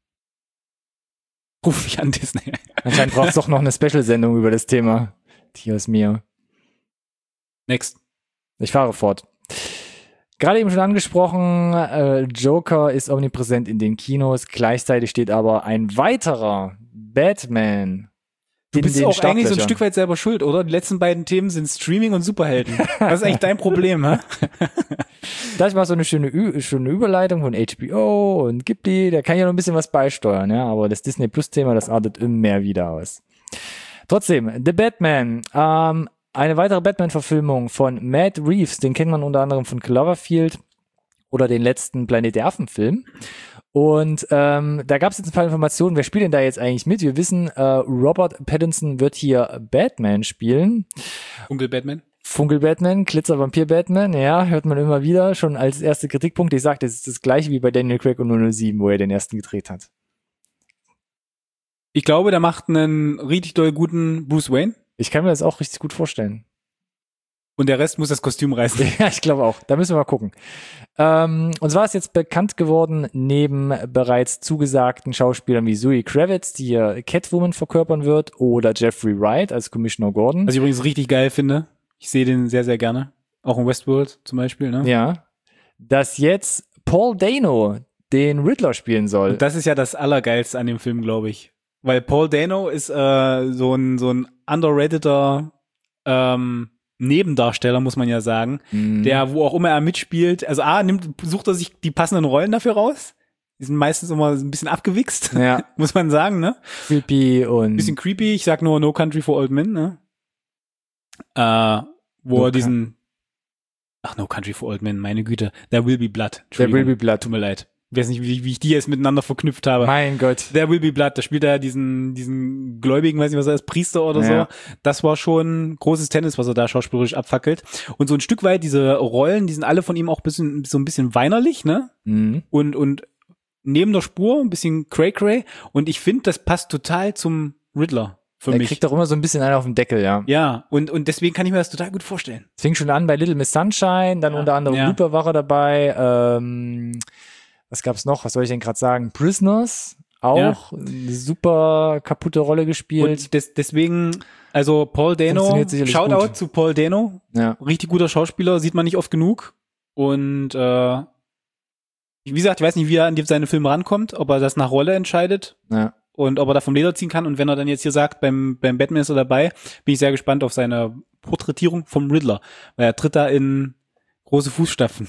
Ruf mich an, Disney. Anscheinend braucht es doch noch eine Special-Sendung über das Thema. Dios mio. Next. Ich fahre fort. Gerade eben schon angesprochen, äh, Joker ist omnipräsent in den Kinos. Gleichzeitig steht aber ein weiterer Batman. Du bist auch eigentlich so ein Stück weit selber schuld, oder? Die letzten beiden Themen sind Streaming und Superhelden. Was ist eigentlich dein Problem, hä? Das war so eine schöne, Ü- schöne Überleitung von H B O und Ghibli. Da kann ich ja noch ein bisschen was beisteuern, ja. Aber das Disney Plus Thema, das artet immer mehr wieder aus. Trotzdem, The Batman. Ähm, eine weitere Batman-Verfilmung von Matt Reeves. Den kennt man unter anderem von Cloverfield oder den letzten Planet der Affen-Film. Und ähm, da gab es jetzt ein paar Informationen, wer spielt denn da jetzt eigentlich mit? Wir wissen, äh, Robert Pattinson wird hier Batman spielen. Funkel Batman? Funkel Batman, Glitzer Vampir Batman, ja, hört man immer wieder, schon als erste Kritikpunkt. Ich sag, das ist das gleiche wie bei Daniel Craig und null null sieben, wo er den ersten gedreht hat. Ich glaube, der macht einen richtig doll guten Bruce Wayne. Ich kann mir das auch richtig gut vorstellen. Und der Rest muss das Kostüm reißen. Ja, ich glaube auch. Da müssen wir mal gucken. Ähm, und zwar ist jetzt bekannt geworden, neben bereits zugesagten Schauspielern wie Zoe Kravitz, die hier Catwoman verkörpern wird, oder Jeffrey Wright als Commissioner Gordon. Was ich übrigens richtig geil finde. Ich sehe den sehr, sehr gerne. Auch in Westworld zum Beispiel, ne? Ja. Dass jetzt Paul Dano den Riddler spielen soll. Und das ist ja das Allergeilste an dem Film, glaube ich. Weil Paul Dano ist äh, so ein so ein underrateder ähm, Nebendarsteller, muss man ja sagen, mhm. der, wo auch immer er mitspielt, also A, nimmt, sucht er sich die passenden Rollen dafür raus. Die sind meistens immer ein bisschen abgewichst, ja. muss man sagen, ne? Creepy und... Bisschen creepy, ich sag nur No Country for Old Men, ne? Äh, wo no er diesen, ach, No Country for Old Men, meine Güte, There Will Be Blood. There Will Be Blood. Tut mir leid. Ich weiß nicht, wie, wie ich die jetzt miteinander verknüpft habe. Mein Gott. There Will Be Blood, da spielt er diesen, diesen Gläubigen, weiß nicht, was er ist, Priester oder ja. so. Das war schon großes Tennis, was er da schauspielerisch abfackelt. Und so ein Stück weit, diese Rollen, die sind alle von ihm auch bisschen, so ein bisschen weinerlich, ne? Mhm. Und, und neben der Spur, ein bisschen cray-cray. Und ich finde, das passt total zum Riddler. für er mich. kriegt doch immer so ein bisschen einen auf den Deckel, ja. Ja, und, und deswegen kann ich mir das total gut vorstellen. Es fing schon an bei Little Miss Sunshine, dann Ja. unter anderem Ja. Looper war er dabei. Ähm, was gab's noch? Was soll ich denn gerade sagen? Prisoners, auch Ja. eine super kaputte Rolle gespielt. Und des, deswegen, also Paul Dano, Funktioniert sicherlich Shoutout gut. zu Paul Dano, Ja. richtig guter Schauspieler, sieht man nicht oft genug. Und äh, wie gesagt, ich weiß nicht, wie er an die- seine Filme rankommt, ob er das nach Rolle entscheidet Ja. und ob er da vom Leder ziehen kann. Und wenn er dann jetzt hier sagt, beim, beim Batman ist er dabei, bin ich sehr gespannt auf seine Porträtierung vom Riddler, weil er tritt da in große Fußstapfen.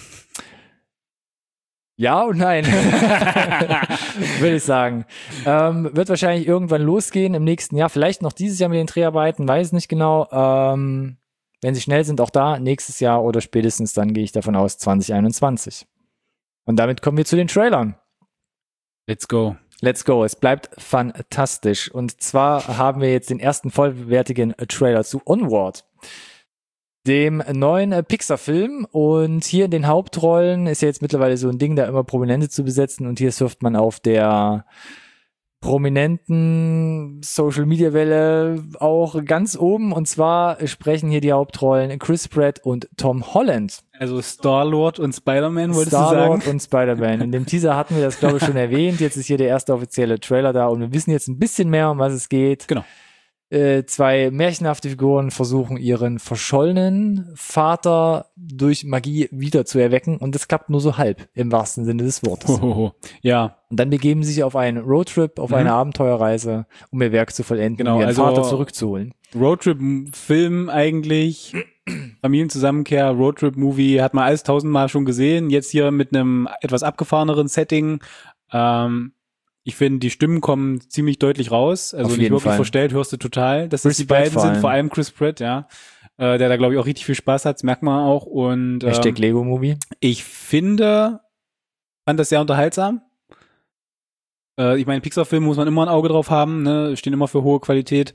Ja und nein, würde ich sagen. Ähm, wird wahrscheinlich irgendwann losgehen im nächsten Jahr, vielleicht noch dieses Jahr mit den Dreharbeiten, weiß nicht genau. Ähm, wenn sie schnell sind, auch da, nächstes Jahr oder spätestens dann gehe ich davon aus zwanzig einundzwanzig. Und damit kommen wir zu den Trailern. Let's go. Let's go, es bleibt fantastisch. Und zwar haben wir jetzt den ersten vollwertigen Trailer zu Onward, dem neuen äh, Pixar-Film. Und hier in den Hauptrollen ist ja jetzt mittlerweile so ein Ding, da immer Prominente zu besetzen. Und hier surft man auf der prominenten Social-Media-Welle auch ganz oben. Und zwar sprechen hier die Hauptrollen Chris Pratt und Tom Holland. Also Star-Lord und Spider-Man, wolltest du sagen? Star-Lord und Spider-Man. In dem Teaser hatten wir das, glaube ich, schon erwähnt. Jetzt ist hier der erste offizielle Trailer da und wir wissen jetzt ein bisschen mehr, um was es geht. Genau. Äh, zwei märchenhafte Figuren versuchen, ihren verschollenen Vater durch Magie wieder zu erwecken und das klappt nur so halb, im wahrsten Sinne des Wortes. Hohoho. Ja, Und dann begeben sie sich auf einen Roadtrip, auf Mhm. eine Abenteuerreise, um ihr Werk zu vollenden, Genau, um ihren also- Vater zurückzuholen. Roadtrip-Film eigentlich, Familienzusammenkehr, Roadtrip-Movie, hat man alles tausendmal schon gesehen. Jetzt hier mit einem etwas abgefahreneren Setting. Ähm, ich finde, die Stimmen kommen ziemlich deutlich raus. Also Auf nicht jeden wirklich Fall. verstellt, hörst du total, dass Chris es die Pratt beiden vor sind, allem. vor allem Chris Pratt, ja. Äh, der da, glaube ich, auch richtig viel Spaß hat, das merkt man auch. Und ähm, Hashtag Lego-Movie. ich finde, fand das sehr unterhaltsam. Äh, ich meine, Pixar-Filme muss man immer ein Auge drauf haben, ne? Stehen immer für hohe Qualität.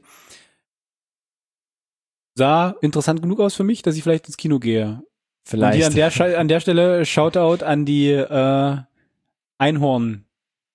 Sah interessant genug aus für mich, dass ich vielleicht ins Kino gehe. Vielleicht. Und hier an der, Sche- an der Stelle Shoutout an die äh, Einhornkatzen,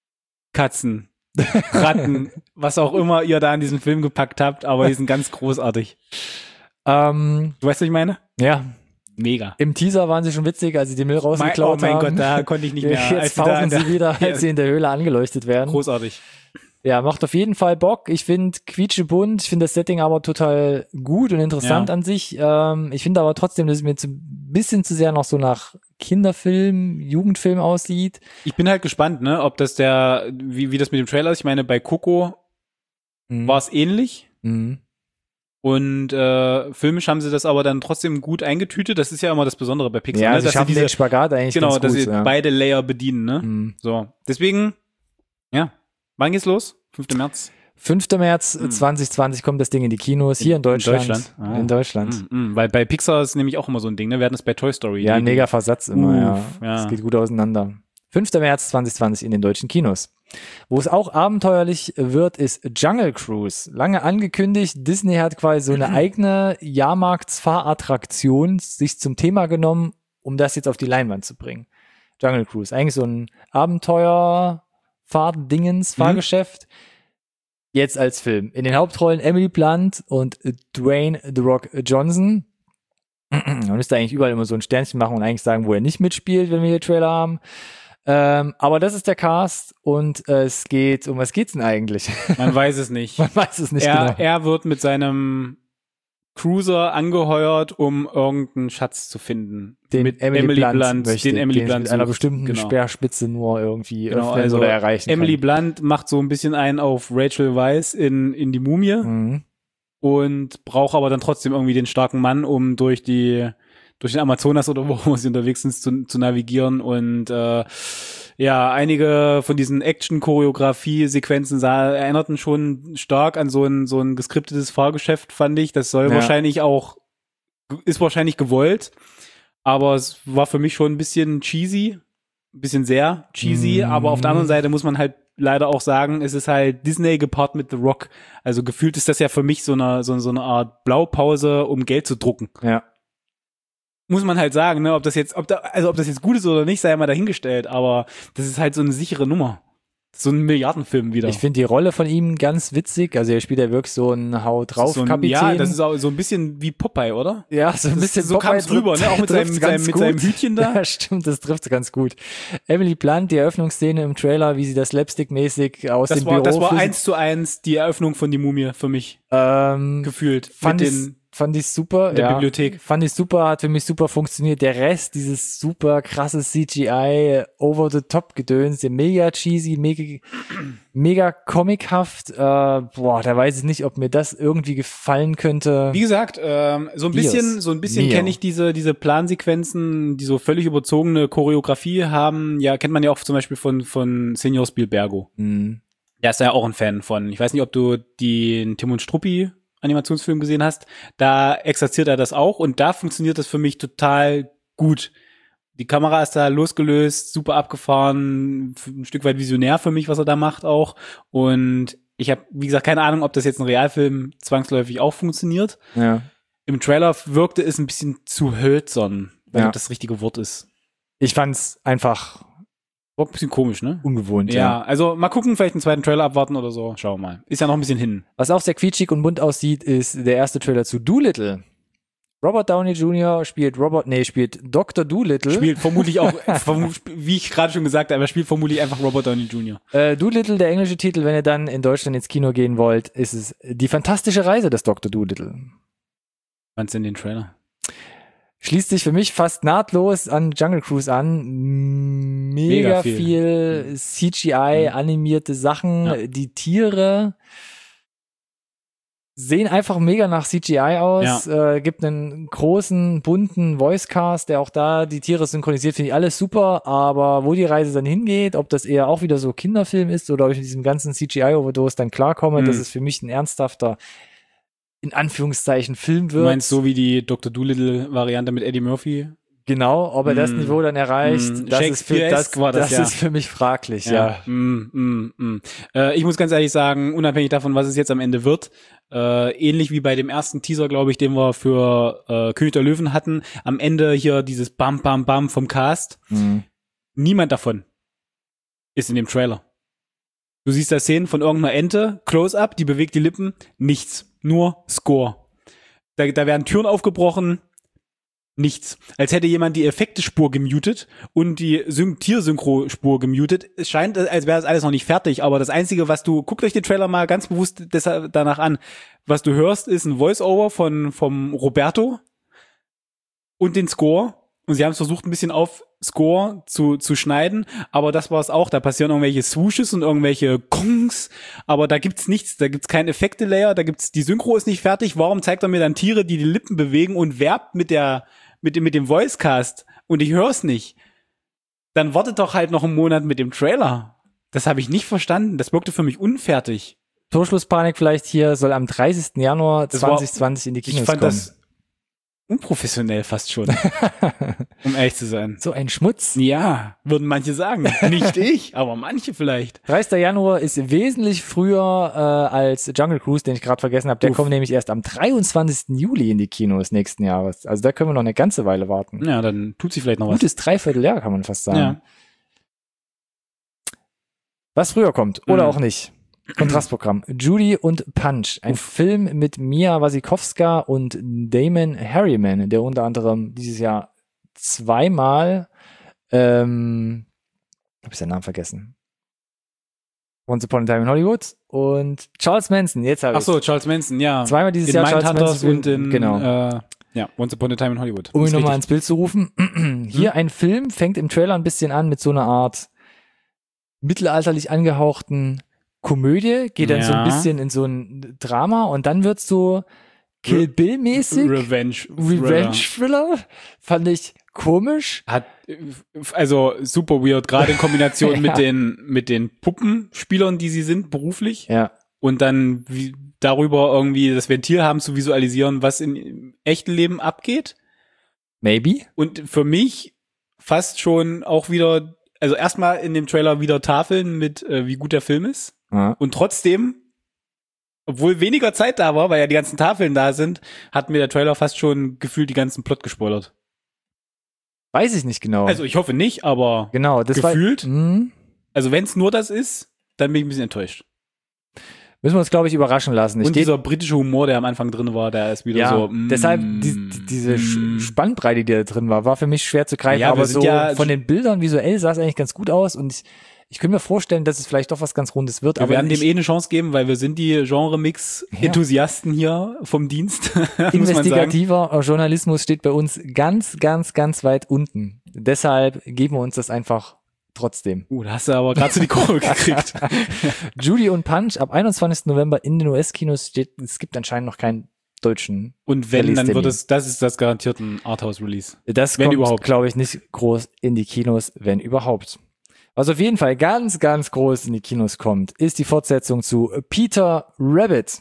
Ratten, was auch immer ihr da in diesen Film gepackt habt, aber die sind ganz großartig. ähm, Du weißt, was ich meine? ja, Mega. im Teaser waren sie schon witzig, als sie den Müll Mein, oh rausgeklaut mein haben. Gott, da konnte ich nicht mehr. Jetzt sie da tauchen in der- sie wieder, als sie in der Höhle angeleuchtet werden. Großartig. Ja, macht auf jeden Fall Bock. Ich finde quietschebunt, ich finde das Setting aber total gut und interessant Ja. an sich. Ähm, ich finde aber trotzdem, dass es mir zu, ein bisschen zu sehr noch so nach Kinderfilm, Jugendfilm aussieht. Ich bin halt gespannt, ne, ob das der, wie, wie das mit dem Trailer ist. Ich meine, bei Coco Mhm. war es ähnlich. Mhm. Und äh, filmisch haben sie das aber dann trotzdem gut eingetütet. Das ist ja immer das Besondere bei Pixar, Ja, ne? sie dass sie schaffen diese, den Spagat eigentlich genau, ganz dass gut. sie ja. beide Layer bedienen, ne? Mhm. So, deswegen, ja, wann geht's los? fünfter März. fünfter März Mhm. zwanzig zwanzig kommt das Ding in die Kinos, hier in Deutschland. In Deutschland. Ah. In Deutschland. Mm, mm, weil bei Pixar ist nämlich auch immer so ein Ding, ne? Wir hatten es bei Toy Story. Ja, Die- ein mega Versatz immer, Uff, ja. ja. Das geht gut auseinander. fünfter März zwanzig zwanzig in den deutschen Kinos. Wo es auch abenteuerlich wird, ist Jungle Cruise. Lange angekündigt, Disney hat quasi so eine eigene Jahrmarktsfahrattraktion sich zum Thema genommen, um das jetzt auf die Leinwand zu bringen. Jungle Cruise, eigentlich so ein Abenteuerfahrt-Dingens, Fahrgeschäft. Jetzt als Film. In den Hauptrollen Emily Blunt und Dwayne The Rock Johnson. Man müsste eigentlich überall immer so ein Sternchen machen und eigentlich sagen, wo er nicht mitspielt, wenn wir hier Trailer haben. Ähm, aber das ist der Cast und äh, es geht, um was geht's denn eigentlich? Man weiß es nicht. Man weiß es nicht er, genau. er wird mit seinem Cruiser angeheuert, um irgendeinen Schatz zu finden. Den mit Emily, Blunt, möchte, den Emily den Blunt mit einer sucht. bestimmten Genau. Speerspitze nur irgendwie Genau, öffnen also oder erreichen Emily kann. Blunt macht so ein bisschen einen auf Rachel Weisz in, in die Mumie Mhm. und braucht aber dann trotzdem irgendwie den starken Mann, um durch die durch den Amazonas oder wo sie unterwegs sind, zu, zu navigieren und äh, ja, einige von diesen Action-Choreografie-Sequenzen sah, erinnerten schon stark an so ein so ein geskriptetes Fahrgeschäft, fand ich. Das soll Ja. wahrscheinlich auch, ist wahrscheinlich gewollt, aber es war für mich schon ein bisschen cheesy, ein bisschen sehr cheesy, Mhm. aber auf der anderen Seite muss man halt leider auch sagen, es ist halt Disney gepaart mit The Rock. Also gefühlt ist das ja für mich so eine so, so eine Art Blaupause, um Geld zu drucken. Ja. Muss man halt sagen, ne, ob das jetzt, ob da, also ob das jetzt gut ist oder nicht, sei mal dahingestellt, aber das ist halt so eine sichere Nummer. So ein Milliardenfilm wieder. Ich finde die Rolle von ihm ganz witzig. Also er spielt ja wirklich so einen Haut drauf so ein, Kapitän. Ja, das ist auch so ein bisschen wie Popeye, oder? Ja, so ein das bisschen ist, so kam es rüber, ne? Auch mit seinem, mit seinem, mit seinem Hütchen da. Ja, stimmt, das trifft ganz gut. Emily Blunt, die Eröffnungsszene im Trailer, wie sie das slapstick-mäßig aus das dem war, Büro Das war flüssig- eins zu eins die Eröffnung von Die Mumie für mich. ähm, Gefühlt. Fand mit ich, den, fand ich super. in der ja, Bibliothek. Fand ich super, hat für mich super funktioniert. Der Rest, dieses super krasse C G I, over-the-top-Gedöns, der mega cheesy, mega, mega comichaft. Äh, boah, da weiß ich nicht, ob mir das irgendwie gefallen könnte. Wie gesagt, ähm, so ein Dios bisschen, so ein bisschen mio. kenne ich diese, diese Plansequenzen, die so völlig überzogene Choreografie haben. Ja, kennt man ja auch zum Beispiel von, von Senor Spielbergo. Mhm. Der ist ja auch ein Fan von. Ich weiß nicht, ob du den Tim und Struppi Animationsfilm gesehen hast. Da exerziert er das auch und da funktioniert das für mich total gut. Die Kamera ist da losgelöst, super abgefahren, ein Stück weit visionär für mich, was er da macht auch. Und ich habe, wie gesagt, keine Ahnung, ob das jetzt ein Realfilm zwangsläufig auch funktioniert. Ja. Im Trailer wirkte es ein bisschen zu hölzern, wenn Ja. das das richtige Wort ist. Ich fand's einfach War ein bisschen komisch, ne? ungewohnt, Ja, ja. also mal gucken, vielleicht einen zweiten Trailer abwarten oder so. Schauen wir mal. Ist ja noch ein bisschen hin. Was auch sehr quietschig und bunt aussieht, ist der erste Trailer zu Doolittle. Robert Downey Junior spielt Robert, nee, spielt Doktor Doolittle. Spielt vermutlich auch, verm- wie ich gerade schon gesagt habe, er spielt vermutlich einfach Robert Downey Junior Äh, Doolittle, der englische Titel, wenn ihr dann in Deutschland ins Kino gehen wollt, ist es Die fantastische Reise des Doktor Doolittle. Fandst du denn den Trailer? Schließt sich für mich fast nahtlos an Jungle Cruise an. Mega, Mega viel, viel. C G I, Mhm. animierte Sachen. Ja. Die Tiere sehen einfach mega nach C G I aus. Äh, gibt einen großen, bunten Voicecast, der auch da die Tiere synchronisiert. Finde ich alles super. Aber wo die Reise dann hingeht, ob das eher auch wieder so Kinderfilm ist oder ob ich mit diesem ganzen C G I-Overdose dann klarkomme, Mhm. dass es für mich ein ernsthafter, in Anführungszeichen, Film Du wird. meinst so wie die Doktor Doolittle-Variante mit Eddie Murphy? Genau, ob er das Mm. Niveau dann erreicht, Mm. das, ist für, das, Shakespeare-esque war das, das ja. ist für mich fraglich, ja. Mm, mm, mm. Äh, ich muss ganz ehrlich sagen, unabhängig davon, was es jetzt am Ende wird, äh, ähnlich wie bei dem ersten Teaser, glaube ich, den wir für äh, König der Löwen hatten, am Ende hier dieses Bam, Bam, Bam vom Cast, Mhm. niemand davon ist in dem Trailer. Du siehst da Szenen von irgendeiner Ente, Close-Up, die bewegt die Lippen, nichts, nur Score. Da, da werden Türen aufgebrochen, nichts. Als hätte jemand die Effekte-Spur gemutet und die Syn- Tiersynchro-Spur gemutet. Es scheint, als wäre das alles noch nicht fertig, aber das Einzige, was du, guckt euch den Trailer mal ganz bewusst deshalb danach an, was du hörst, ist ein Voice-Over von, vom Roberto und den Score. Und sie haben es versucht, ein bisschen auf Score zu, zu schneiden, aber das war es auch. Da passieren irgendwelche Swooshes und irgendwelche Kongs, aber da gibt's nichts, da gibt's keinen Effekte-Layer, da gibt's, die Synchro ist nicht fertig. Warum zeigt er mir dann Tiere, die die Lippen bewegen und werbt mit der, mit dem, mit dem Voicecast und ich hör's nicht? Dann wartet doch halt noch einen Monat mit dem Trailer. Das habe ich nicht verstanden. Das wirkte für mich unfertig. Torschlusspanik vielleicht hier, soll am dreißigsten Januar Das war- zwanzig zwanzig in die Kinos Ich fand kommen. das unprofessionell fast schon, um ehrlich zu sein. So ein Schmutz. Ja, würden manche sagen. Nicht ich, aber manche vielleicht. dreißigsten Januar ist wesentlich früher äh, als Jungle Cruise, den ich gerade vergessen habe. Der Uff. kommt nämlich erst am dreiundzwanzigsten Juli in die Kinos nächsten Jahres. Also da können wir noch eine ganze Weile warten. Ja, dann tut sie vielleicht noch was. Gutes Dreivierteljahr, kann man fast sagen. Ja. Was früher kommt oder Mhm. auch nicht. Kontrastprogramm. Judy und Punch. Ein Uff. Film mit Mia Wasikowska und Damon Harriman, der unter anderem dieses Jahr zweimal, ähm, hab ich seinen Namen vergessen. Once Upon a Time in Hollywood und Charles Manson. Jetzt habe Ach ich so, Charles Manson, ja. zweimal dieses in Jahr Charles Mindhunters Manson. und in, genau. äh, ja, Once Upon a Time in Hollywood. Um ihn Ist nochmal richtig. ins Bild zu rufen. Hier ein Film, fängt im Trailer ein bisschen an mit so einer Art mittelalterlich angehauchten Komödie, geht dann so ein Ja. bisschen in so ein Drama und dann wird's so Kill Bill-mäßig. Revenge. Revenge-Thriller. Fand ich komisch. Hat, also super weird, gerade in Kombination Ja. mit den, mit den Puppenspielern, die sie sind, beruflich. Ja. Und dann wie, darüber irgendwie das Ventil haben zu visualisieren, was in echten Leben abgeht. Maybe. Und für mich fast schon auch wieder, also erstmal in dem Trailer wieder Tafeln mit, äh, wie gut der Film ist. Ja. Und trotzdem, obwohl weniger Zeit da war, weil ja die ganzen Tafeln da sind, hat mir der Trailer fast schon gefühlt die ganzen Plot gespoilert. Weiß ich nicht genau. Also ich hoffe nicht, aber genau, das gefühlt? War, mh, also wenn es nur das ist, dann bin ich ein bisschen enttäuscht. Müssen wir uns, glaube ich, überraschen lassen. Ich Und dieser britische Humor, der am Anfang drin war, der ist wieder ja, so. Mm, deshalb die, die, diese mm. Spannbreite, die da drin war, war für mich schwer zu greifen. Ja, wir aber sind so ja- von den Bildern visuell sah es eigentlich ganz gut aus und ich, ich könnte mir vorstellen, dass es vielleicht doch was ganz Rundes wird. Wir aber werden ich, dem eh eine Chance geben, weil wir sind die Genre-Mix-Enthusiasten hier vom Dienst, muss man sagen. investigativer Journalismus steht bei uns ganz, ganz, ganz weit unten. Deshalb geben wir uns das einfach trotzdem. Uh, da hast du aber gerade so die Kurve gekriegt. Judy und Punch ab einundzwanzigsten November in den U S-Kinos steht, es gibt anscheinend noch keinen deutschen. Und wenn, dann Release-Termin. wird es, das ist das garantiert ein Arthouse-Release. Das Wenn kommt, überhaupt. glaube ich, nicht groß in die Kinos, wenn überhaupt. Was auf jeden Fall ganz, ganz groß in die Kinos kommt, ist die Fortsetzung zu Peter Rabbit.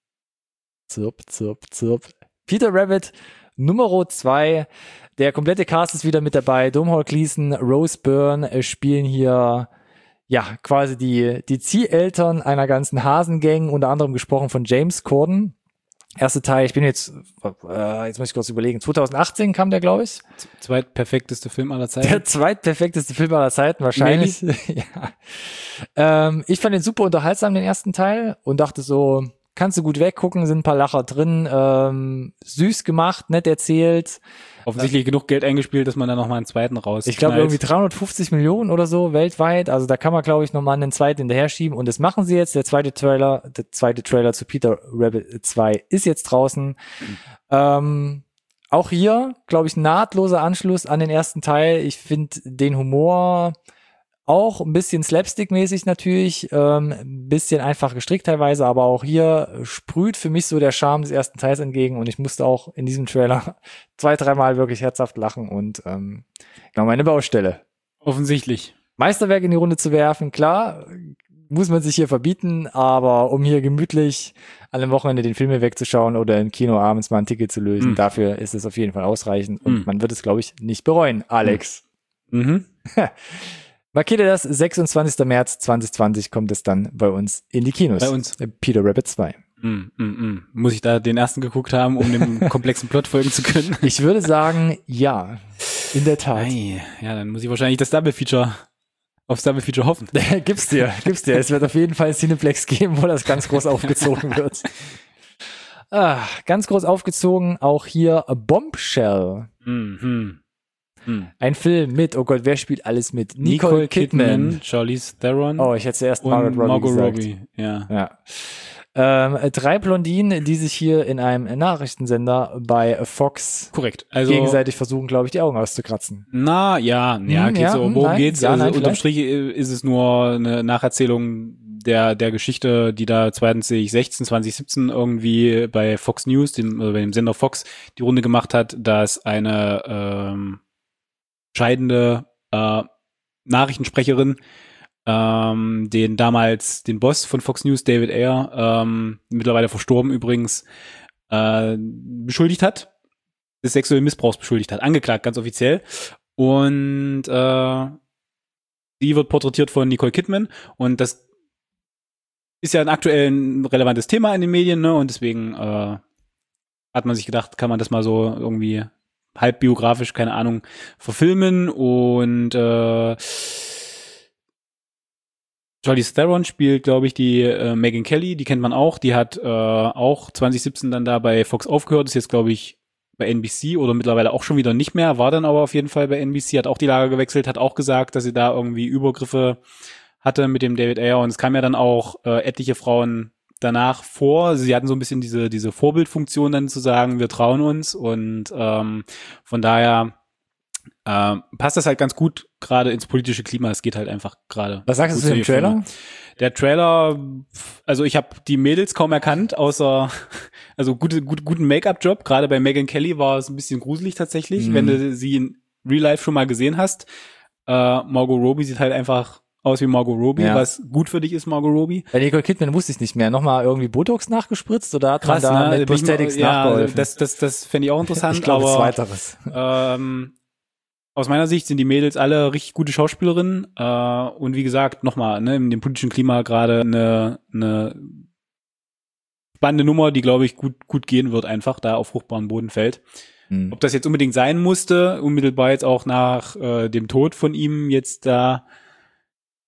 Zirp, zirp, zirp. Peter Rabbit Nummer zwei. Der komplette Cast ist wieder mit dabei. Domhnall Gleeson, Rose Byrne äh, spielen hier ja quasi die, die Zieheltern einer ganzen Hasengang, unter anderem gesprochen von James Corden. Erste Teil, ich bin jetzt, äh, jetzt muss ich kurz überlegen, zwanzig achtzehn kam der, glaube ich. Zweitperfekteste Film aller Zeiten. Der zweitperfekteste Film aller Zeiten, wahrscheinlich. ja. ähm, ich fand den super unterhaltsam, den ersten Teil, und dachte so, kannst du gut weggucken, sind ein paar Lacher drin, ähm, süß gemacht, nett erzählt. Offensichtlich genug Geld eingespielt, dass man dann nochmal einen zweiten raus. Ich glaube irgendwie dreihundertfünfzig Millionen oder so weltweit. Also da kann man, glaube ich, nochmal einen zweiten hinterher schieben. Und das machen sie jetzt. Der zweite Trailer, der zweite Trailer zu Peter Rabbit zwei ist jetzt draußen. Mhm. Ähm, auch hier, glaube ich, nahtloser Anschluss an den ersten Teil. Ich finde den Humor auch ein bisschen slapstick-mäßig natürlich, ähm, ein bisschen einfach gestrickt teilweise, aber auch hier sprüht für mich so der Charme des ersten Teils entgegen und ich musste auch in diesem Trailer zwei, dreimal wirklich herzhaft lachen und ähm, genau meine Baustelle. Offensichtlich. Meisterwerk in die Runde zu werfen, klar, muss man sich hier verbieten, aber um hier gemütlich an einem Wochenende den Film hier wegzuschauen oder im Kino abends mal ein Ticket zu lösen, mm. dafür ist es auf jeden Fall ausreichend und mm. man wird es, glaube ich, nicht bereuen. Alex. Mhm. Markiert ihr das, sechsundzwanzigsten März zweitausendzwanzig kommt es dann bei uns in die Kinos. Bei uns. Peter Rabbit zwei. Mm, mm, mm. Muss ich da den ersten geguckt haben, um dem komplexen Plot folgen zu können? Ich würde sagen, ja. In der Tat. Ei, ja, dann muss ich wahrscheinlich das Double Feature aufs Double Feature hoffen. gib's dir, gib's dir. Es wird auf jeden Fall ein Cineplex geben, wo das ganz groß aufgezogen wird. Ah, ganz groß aufgezogen, auch hier Bombshell. Mhm. Hm. Ein Film mit, oh Gott, wer spielt alles mit? Nicole, Nicole Kidman. Kidman, Charlize Theron. Oh, ich hätte zuerst und Margot Robbie Margot gesagt. Robbie, ja. ja. Ähm, drei Blondinen, die sich hier in einem Nachrichtensender bei Fox korrekt. Also, gegenseitig versuchen, glaube ich, die Augen auszukratzen. Na, ja, ja, hm, geht ja, so. Hm, Worum nein, geht's? ja, Also, nein, unterm vielleicht. Strich ist es nur eine Nacherzählung der, der Geschichte, die da zwanzig sechzehn, zwanzig siebzehn irgendwie bei Fox News, dem, also bei dem Sender Fox, die Runde gemacht hat, dass eine, ähm, scheidende äh, Nachrichtensprecherin ähm, den damals den Boss von Fox News, David Ayer, ähm, mittlerweile verstorben übrigens, äh, beschuldigt hat, des sexuellen Missbrauchs beschuldigt hat, angeklagt, ganz offiziell. Und äh, die wird porträtiert von Nicole Kidman und das ist ja ein aktuell ein relevantes Thema in den Medien, ne? Und deswegen äh, hat man sich gedacht, kann man das mal so irgendwie halb biografisch, keine Ahnung, verfilmen und äh, Charlize Theron spielt, glaube ich, die äh, Megyn Kelly, die kennt man auch, die hat äh, auch zwanzig siebzehn dann da bei Fox aufgehört, ist jetzt, glaube ich, bei N B C oder mittlerweile auch schon wieder nicht mehr, war dann aber auf jeden Fall bei N B C, hat auch die Lager gewechselt, hat auch gesagt, dass sie da irgendwie Übergriffe hatte mit dem David Ayer und es kam ja dann auch äh, etliche Frauen danach vor. Sie hatten so ein bisschen diese diese Vorbildfunktion dann zu sagen, wir trauen uns und ähm, von daher äh, passt das halt ganz gut gerade ins politische Klima. Es geht halt einfach gerade. Was sagst du zu dem Trailer? Filme. Der Trailer, also ich habe die Mädels kaum erkannt, außer also gute, gut, guten Make-up-Job. Gerade bei Megyn Kelly war es ein bisschen gruselig tatsächlich, mhm. wenn du sie in Real Life schon mal gesehen hast. Äh, Margot Robbie sieht halt einfach aus wie Margot Robbie, ja. Was gut für dich ist, Margot Robbie. Bei Nicole Kidman wusste ich nicht mehr. Nochmal irgendwie Botox nachgespritzt oder hat Krass, man da ne? mit Prosthetics ja, nachgeholfen? Das, das, das fände ich auch interessant. Ich glaube, aber, zweiteres. Ähm, aus meiner Sicht sind die Mädels alle richtig gute Schauspielerinnen. Äh, und wie gesagt, nochmal, ne, in dem politischen Klima gerade eine, eine spannende Nummer, die, glaube ich, gut, gut gehen wird, einfach da auf fruchtbaren Boden fällt. Hm. Ob das jetzt unbedingt sein musste, unmittelbar jetzt auch nach äh, dem Tod von ihm jetzt da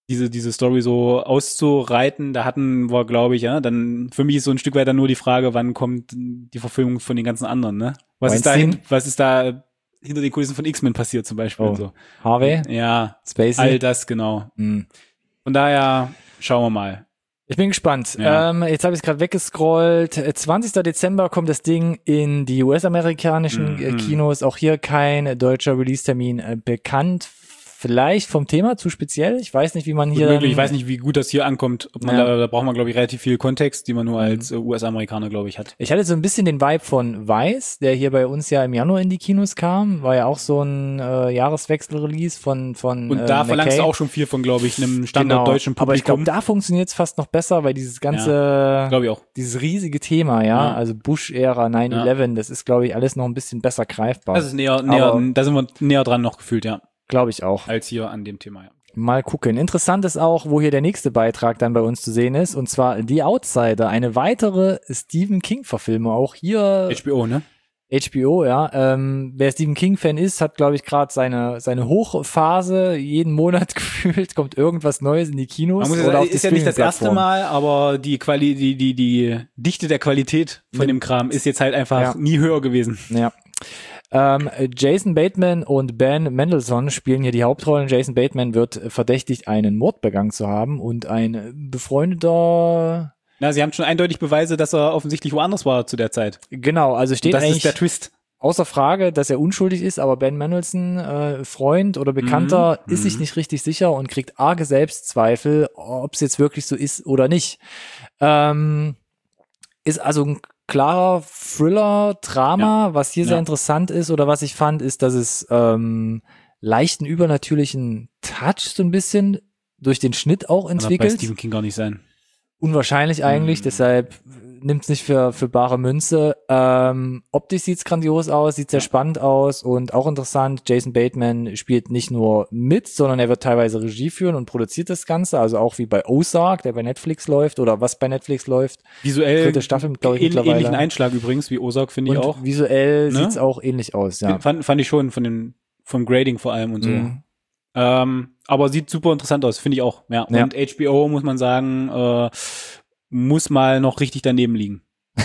diese diese Story so auszureiten. Da hatten wir, glaube ich, ja, dann für mich ist so ein Stück weit dann nur die Frage, wann kommt die Verfilmung von den ganzen anderen, ne? Was ist da, hin, was ist da hinter den Kulissen von X-Men passiert zum Beispiel? Oh. So. Harvey? Ja, Spacey? all das, genau. Mhm. Von daher schauen wir mal. Ich bin gespannt. Ja. Ähm, jetzt habe ich es gerade weggescrollt. zwanzigster Dezember kommt das Ding in die U S-amerikanischen Mhm. äh, Kinos. Auch hier kein deutscher Release-Termin äh, bekannt. Vielleicht vom Thema zu speziell. Ich weiß nicht, wie man Gut hier... möglich. Ich weiß nicht, wie gut das hier ankommt. Ob man Ja. da, da braucht man, glaube ich, relativ viel Kontext, die man nur als äh, U S-Amerikaner, glaube ich, hat. Ich hatte so ein bisschen den Vibe von Vice, der hier bei uns ja im Januar in die Kinos kam. War ja auch so ein äh, Jahreswechsel-Release von von Und äh, da verlangst du McKay. auch schon viel von, glaube ich, einem standarddeutschen Genau. Publikum. Aber ich glaube, da funktioniert es fast noch besser, weil dieses ganze, Glaube ich auch. dieses riesige Thema, ja, Ja. also Bush-Ära, nine eleven, das ist, glaube ich, alles noch ein bisschen besser greifbar. Das ist näher, näher, Aber- da sind wir näher dran noch gefühlt, ja, Glaube ich auch. als hier an dem Thema, ja. Mal gucken. Interessant ist auch, wo hier der nächste Beitrag dann bei uns zu sehen ist, und zwar The Outsider, eine weitere Stephen King-Verfilmung. Auch hier H B O, ne? H B O, ja. Ähm, wer Stephen King-Fan ist, hat, glaube ich, gerade seine seine Hochphase. Jeden Monat gefühlt kommt irgendwas Neues in die Kinos. Man muss ja oder sagen, auf die ist ja nicht das erste Streaming-Plattformen. Mal, aber die Quali, die, die, die Dichte der Qualität von Ja. dem Kram ist jetzt halt einfach Ja. nie höher gewesen. Ja. Ähm, Jason Bateman und Ben Mendelsohn spielen hier die Hauptrollen. Jason Bateman wird verdächtigt, einen Mord begangen zu haben, und ein befreundeter, Na, sie haben schon eindeutig Beweise, dass er offensichtlich woanders war zu der Zeit. genau, also Und steht das eigentlich ist der Twist. außer Frage, dass er unschuldig ist, aber Ben Mendelsohn, äh, Freund oder Bekannter, Mhm. ist sich Mhm. nicht richtig sicher und kriegt arge Selbstzweifel, ob es jetzt wirklich so ist oder nicht. Ähm, ist also ein klarer Thriller, Drama. Was hier Ja. sehr interessant ist oder was ich fand, ist, dass es ähm, leichten übernatürlichen Touch so ein bisschen durch den Schnitt auch Kann doch bei entwickelt. Stephen King gar nicht sein. Unwahrscheinlich eigentlich, Hm. deshalb nimmt's nicht für für bare Münze. Ähm, optisch sieht's grandios aus, sieht sehr Ja. spannend aus und auch interessant. Jason Bateman spielt nicht nur mit, sondern er wird teilweise Regie führen und produziert das Ganze, also auch wie bei Ozark, der bei Netflix läuft oder was bei Netflix läuft. Visuell Dritte Staffel, glaube ich, ähn- mittlerweile. ähnlichen Einschlag übrigens wie Ozark, finde ich Und auch. visuell Ne? sieht's auch ähnlich aus, ja. Fand, fand ich schon von den, vom Grading vor allem und so. Mhm. Ähm, aber sieht super interessant aus, finde ich auch. Ja. Ja. Und H B O, muss man sagen, äh, muss mal noch richtig daneben liegen.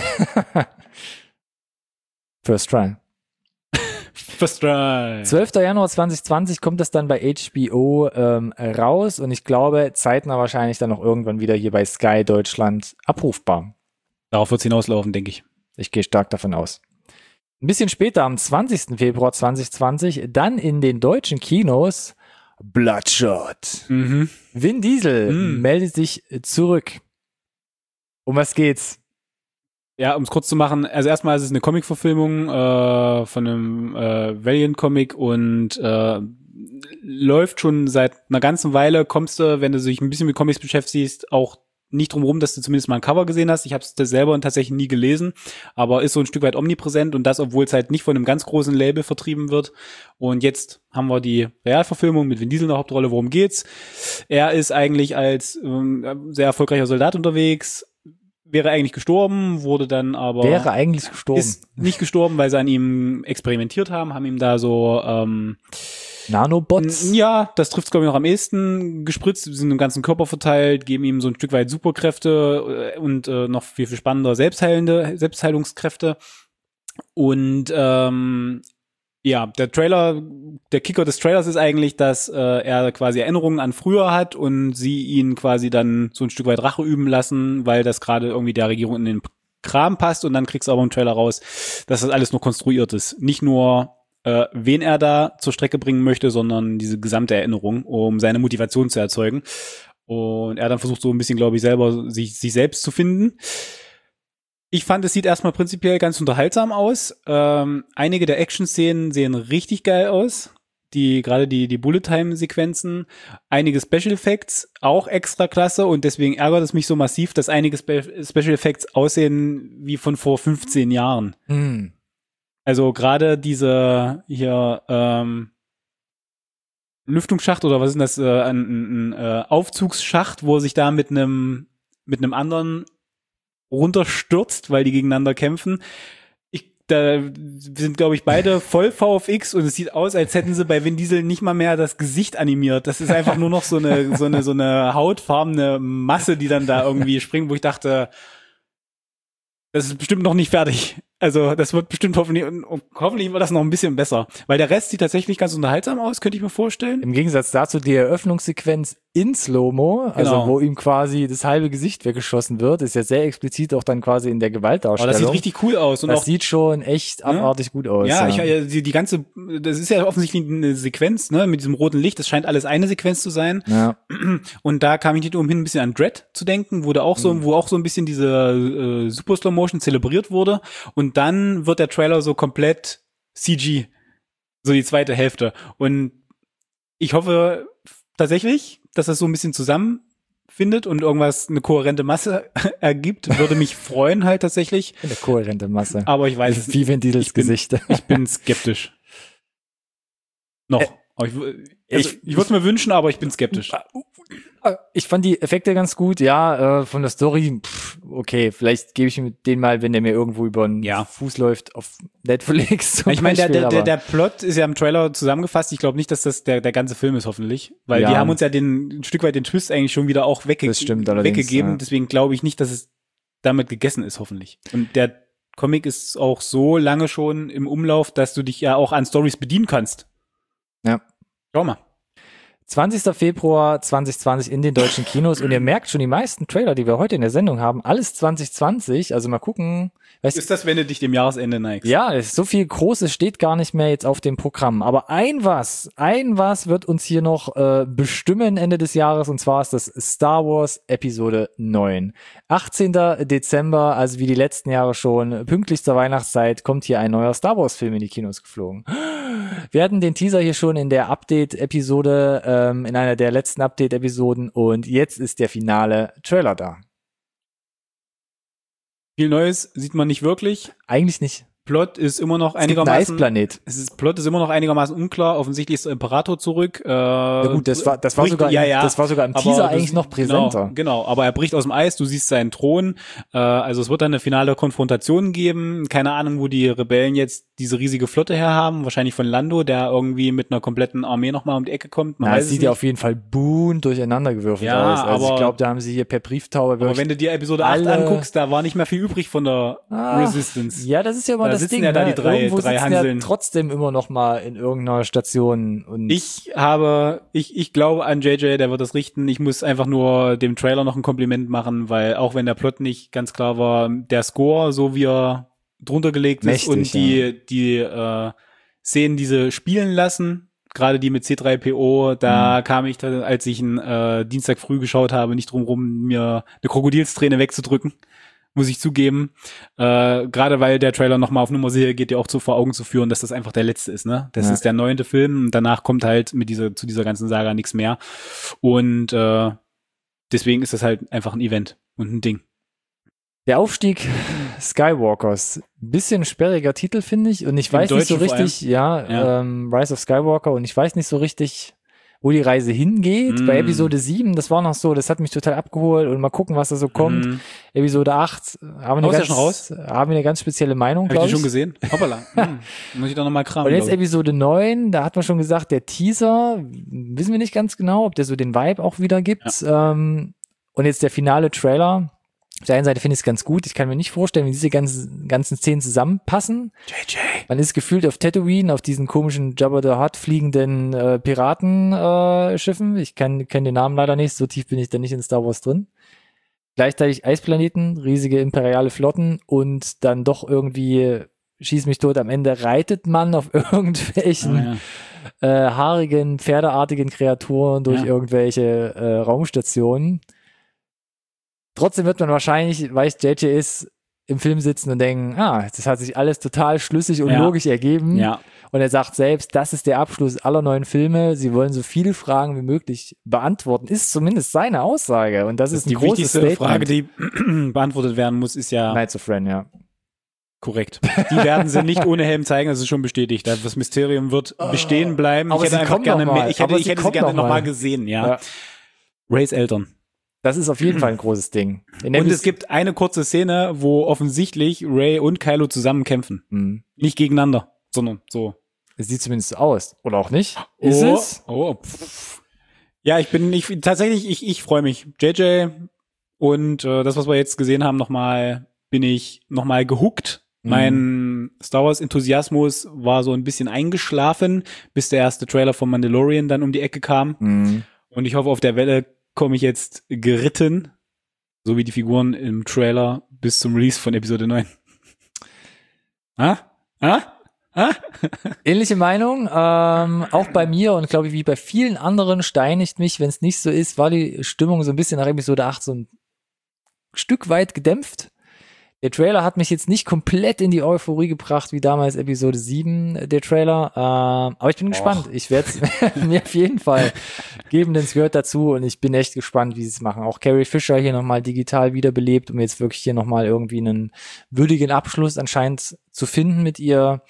First Try. First try. zwölfter Januar zweitausendzwanzig kommt das dann bei H B O ähm, raus und ich glaube, zeitnah wahrscheinlich dann noch irgendwann wieder hier bei Sky Deutschland abrufbar. Darauf wird's hinauslaufen, denke ich. Ich gehe stark davon aus. Ein bisschen später, am zwanzigsten Februar zweitausendzwanzig, dann in den deutschen Kinos Bloodshot. Mhm. Vin Diesel Mm. meldet sich zurück. Um was geht's? Ja, um es kurz zu machen, also erstmal ist es eine Comic-Verfilmung äh, von einem äh, Valiant-Comic und äh, läuft schon seit einer ganzen Weile, kommst du, wenn du dich ein bisschen mit Comics beschäftigst, auch nicht drum rum, dass du zumindest mal ein Cover gesehen hast. Ich habe es selber tatsächlich nie gelesen, aber ist so ein Stück weit omnipräsent und das, obwohl es halt nicht von einem ganz großen Label vertrieben wird. Und jetzt haben wir die Realverfilmung mit Vin Diesel in der Hauptrolle. Worum geht's? Er ist eigentlich als ähm, sehr erfolgreicher Soldat unterwegs, wäre eigentlich gestorben, wurde dann aber Wäre eigentlich gestorben. ist nicht gestorben, weil sie an ihm experimentiert haben, haben ihm da so ähm, Nanobots? ja, das trifft es glaube ich noch am ehesten, gespritzt, sind im ganzen Körper verteilt, geben ihm so ein Stück weit Superkräfte äh, und äh, noch viel, viel spannender selbstheilende Selbstheilungskräfte. Und ähm, ja, der Trailer, der Kicker des Trailers ist eigentlich, dass äh, er quasi Erinnerungen an früher hat und sie ihn quasi dann so ein Stück weit Rache üben lassen, weil das gerade irgendwie der Regierung in den Kram passt und dann kriegst du aber im Trailer raus, dass das alles nur konstruiert ist. Nicht nur, äh, wen er da zur Strecke bringen möchte, sondern diese gesamte Erinnerung, um seine Motivation zu erzeugen. Und er dann versucht so ein bisschen, glaube ich, selber sich, sich selbst zu finden. Ich fand, es sieht erstmal prinzipiell ganz unterhaltsam aus. Ähm, einige der Action-Szenen sehen richtig geil aus. Die, gerade die, die Bullet-Time-Sequenzen. Einige Special Effects auch extra klasse und deswegen ärgert es mich so massiv, dass einige Spe- Special Effects aussehen wie von vor fünfzehn Jahren. Hm. Also gerade diese hier, ähm, Lüftungsschacht oder was ist denn das, äh, ein, ein, ein äh, Aufzugsschacht, wo er sich da mit einem, mit einem anderen runterstürzt, weil die gegeneinander kämpfen. Ich da sind, glaube ich, beide voll V F X und es sieht aus, als hätten sie bei Vin Diesel nicht mal mehr das Gesicht animiert. Das ist einfach nur noch so eine, so eine, so eine hautfarbene Masse, die dann da irgendwie springt, wo ich dachte, das ist bestimmt noch nicht fertig. Also das wird bestimmt hoffentlich, und hoffentlich wird das noch ein bisschen besser. Weil der Rest sieht tatsächlich ganz unterhaltsam aus, könnte ich mir vorstellen. Im Gegensatz dazu die Eröffnungssequenz in Slow-Mo, also Genau. wo ihm quasi das halbe Gesicht weggeschossen wird, ist ja sehr explizit auch dann quasi in der Gewaltdarstellung. Aber das sieht richtig cool aus. Und das auch, sieht schon echt abartig gut aus. ja, ja. ich, die, die ganze, das ist ja offensichtlich eine Sequenz, ne, mit diesem roten Licht. Das scheint alles eine Sequenz zu sein. Ja. Und da kam ich nicht umhin, ein bisschen an Dread zu denken, wo da auch so, mhm. wo auch so ein bisschen diese äh, Super Slow Motion zelebriert wurde. Und dann wird der Trailer so komplett C G, so die zweite Hälfte. Und ich hoffe tatsächlich, dass das so ein bisschen zusammenfindet und irgendwas, eine kohärente Masse ergibt. Würde mich freuen halt tatsächlich. Eine kohärente Masse. Aber ich weiß es nicht. Wie Vin Diesels ich bin, Gesicht. Ich bin skeptisch. Noch. Äh, aber ich also, ich, ich würde es mir wünschen, aber ich bin skeptisch. Ich fand die Effekte ganz gut, ja, äh, von der Story, pff, okay, vielleicht gebe ich ihm den mal, wenn der mir irgendwo über den ja. Fuß läuft auf Netflix. Ich meine, der, der, der, der Plot ist ja im Trailer zusammengefasst. Ich glaube nicht, dass das der, der ganze Film ist, hoffentlich. Weil ja. die haben uns ja den, ein Stück weit den Twist eigentlich schon wieder auch wegge- das stimmt weggegeben. Ja. Deswegen glaube ich nicht, dass es damit gegessen ist, hoffentlich. Und der Comic ist auch so lange schon im Umlauf, dass du dich ja auch an Stories bedienen kannst. Ja. Schau mal. zwanzigster Februar zweitausendzwanzig in den deutschen Kinos und ihr merkt schon, die meisten Trailer, die wir heute in der Sendung haben, alles zwanzig zwanzig, also mal gucken. Weißt, ist das, wenn du dich dem Jahresende neigst? Ja, es ist so viel Großes steht gar nicht mehr jetzt auf dem Programm, aber ein was, ein was wird uns hier noch äh, bestimmen Ende des Jahres und zwar ist das Star Wars Episode neun. achtzehnter Dezember, also wie die letzten Jahre schon, pünktlich zur Weihnachtszeit, kommt hier ein neuer Star Wars Film in die Kinos geflogen. Wir hatten den Teaser hier schon in der Update-Episode, ähm, in einer der letzten Update-Episoden und jetzt ist der finale Trailer da. Viel Neues sieht man nicht wirklich. Eigentlich nicht. Plot ist immer noch es einigermaßen. Gibt einen Eisplanet. Es ist, Plot ist immer noch einigermaßen unklar. Offensichtlich ist der Imperator zurück. Äh, ja gut, das war, das war sogar, ja, ja, das war sogar im Teaser eigentlich das, noch präsenter. Genau, genau, aber er bricht aus dem Eis. Du siehst seinen Thron. Äh, also es wird dann eine finale Konfrontation geben. Keine Ahnung, wo die Rebellen jetzt diese riesige Flotte herhaben. Wahrscheinlich von Lando, der irgendwie mit einer kompletten Armee nochmal um die Ecke kommt. Man Na, weiß es sieht ja auf jeden Fall bunt durcheinandergewürfelt ja, aus. Also aber, ich glaube, da haben sie hier per Brieftaube wirklich. Aber wenn du dir Episode acht anguckst, da war nicht mehr viel übrig von der ah, Resistance. Ja, das ist ja immer da das sitzen Ding. Ja da ne? die drei, Irgendwo drei sitzen Hanseln. Ja trotzdem immer noch mal in irgendeiner Station. Und ich habe, ich, ich glaube an J J, der wird das richten. Ich muss einfach nur dem Trailer noch ein Kompliment machen, weil auch wenn der Plot nicht ganz klar war, der Score, so wie er drunter gelegt Mächtig, ist und die, ja. die äh, Szenen, diese spielen lassen, gerade die mit C drei P O, da mhm. kam ich, dann, als ich einen äh, Dienstag früh geschaut habe, nicht drum rum, mir eine Krokodilsträne wegzudrücken. Muss ich zugeben. Äh, gerade weil der Trailer nochmal auf Nummer sicher geht, dir auch zu vor Augen zu führen, dass das einfach der letzte ist, ne? Das ja. ist der neunte Film und danach kommt halt mit dieser, zu dieser ganzen Saga nichts mehr. Und äh, deswegen ist das halt einfach ein Event und ein Ding. Der Aufstieg Skywalkers. Bisschen sperriger Titel, finde ich. Und ich Im weiß nicht so richtig, ja, ja. Ähm, Rise of Skywalker, und ich weiß nicht so richtig, wo die Reise hingeht. Mm. Bei Episode sieben, das war noch so, das hat mich total abgeholt und mal gucken, was da so kommt. Mm. Episode acht, haben wir, eine ganz, ja schon raus? haben wir eine ganz spezielle Meinung, glaube ich. Hab ich die schon gesehen? Hoppala. hm. Muss ich doch nochmal kramen. Und jetzt Episode neun, da hat man schon gesagt, der Teaser, wissen wir nicht ganz genau, ob der so den Vibe auch wieder gibt. Ja. Ähm, und jetzt der finale Trailer. Auf der einen Seite finde ich es ganz gut. Ich kann mir nicht vorstellen, wie diese ganzen, ganzen Szenen zusammenpassen. J J. Man ist gefühlt auf Tatooine, auf diesen komischen Jabba the Hutt fliegenden äh, Piratenschiffen. Äh, ich kenne kenn den Namen leider nicht, so tief bin ich da nicht in Star Wars drin. Gleichzeitig Eisplaneten, riesige imperiale Flotten und dann doch irgendwie, schieß mich tot, am Ende reitet man auf irgendwelchen oh, ja. äh, haarigen, pferdeartigen Kreaturen durch ja. irgendwelche äh, Raumstationen. Trotzdem wird man wahrscheinlich, weil es J J ist, im Film sitzen und denken, ah, das hat sich alles total schlüssig und ja. logisch ergeben. Ja. Und er sagt selbst, das ist der Abschluss aller neuen Filme. Sie wollen so viele Fragen wie möglich beantworten. Ist zumindest seine Aussage. Und das, das ist ein die großes wichtigste Statement. Frage, die beantwortet werden muss, ist ja Knights of Ren, ja. Korrekt. Die werden sie nicht ohne Helm zeigen, das ist schon bestätigt. Das Mysterium wird bestehen bleiben. Aber ich hätte sie einfach gerne mehr, ich hätte, Aber ich sie hätte sie gerne noch nochmal mal. gesehen, ja. ja. Rays Eltern. Das ist auf jeden Fall ein großes Ding. Und es gibt eine kurze Szene, wo offensichtlich Rey und Kylo zusammen kämpfen. Mhm. Nicht gegeneinander, sondern so. Es sieht zumindest so aus. Oder auch nicht. Ist oh, es? Oh. Ja, ich bin, ich tatsächlich, ich, ich freue mich. J J und äh, das, was wir jetzt gesehen haben, nochmal, bin ich nochmal gehuckt. Mhm. Mein Star Wars Enthusiasmus war so ein bisschen eingeschlafen, bis der erste Trailer von Mandalorian dann um die Ecke kam. Mhm. Und ich hoffe, auf der Welle komme ich jetzt geritten, so wie die Figuren im Trailer, bis zum Release von Episode neun. Ah? Ah? Ah? Ähnliche Meinung, ähm, auch bei mir und glaube ich, wie bei vielen anderen steinigt mich, wenn es nicht so ist, war die Stimmung so ein bisschen nach Episode acht so ein Stück weit gedämpft. Der Trailer hat mich jetzt nicht komplett in die Euphorie gebracht, wie damals Episode sieben, der Trailer. Ähm, aber ich bin Och. gespannt. Ich werde es mir auf jeden Fall geben, denn es gehört dazu. Und ich bin echt gespannt, wie sie es machen. Auch Carrie Fisher hier nochmal digital wiederbelebt, um jetzt wirklich hier nochmal irgendwie einen würdigen Abschluss anscheinend zu finden mit ihr.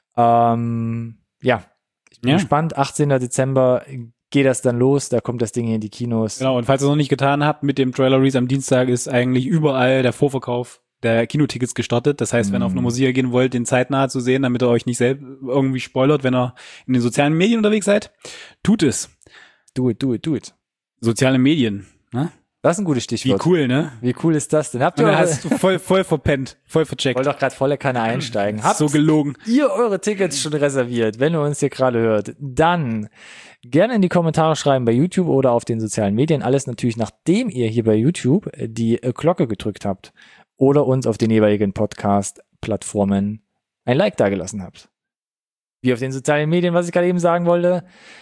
Ähm, ja, ich bin ja. gespannt. achtzehnten Dezember geht das dann los. Da kommt das Ding in die Kinos. Genau, und falls ihr es noch nicht getan habt, mit dem Trailer-Release am Dienstag ist eigentlich überall der Vorverkauf der Kinotickets gestartet. Das heißt, wenn ihr auf eine Musik gehen wollt, den zeitnah zu sehen, damit ihr euch nicht selbst irgendwie spoilert, wenn ihr in den sozialen Medien unterwegs seid, tut es. Do it, do it, do it. Soziale Medien, ne? Das ist ein gutes Stichwort. Wie cool, ne? Wie cool ist das denn? Habt ihr eure, hast du voll, voll verpennt, voll vercheckt. Wollt doch gerade volle Kanne einsteigen. Habt so gelogen. Ihr eure Tickets schon reserviert, wenn ihr uns hier gerade hört, dann gerne in die Kommentare schreiben bei YouTube oder auf den sozialen Medien. Alles natürlich, nachdem ihr hier bei YouTube die Glocke gedrückt habt oder uns auf den jeweiligen Podcast-Plattformen ein Like dagelassen habt. Wie auf den sozialen Medien, was ich gerade eben sagen wollte.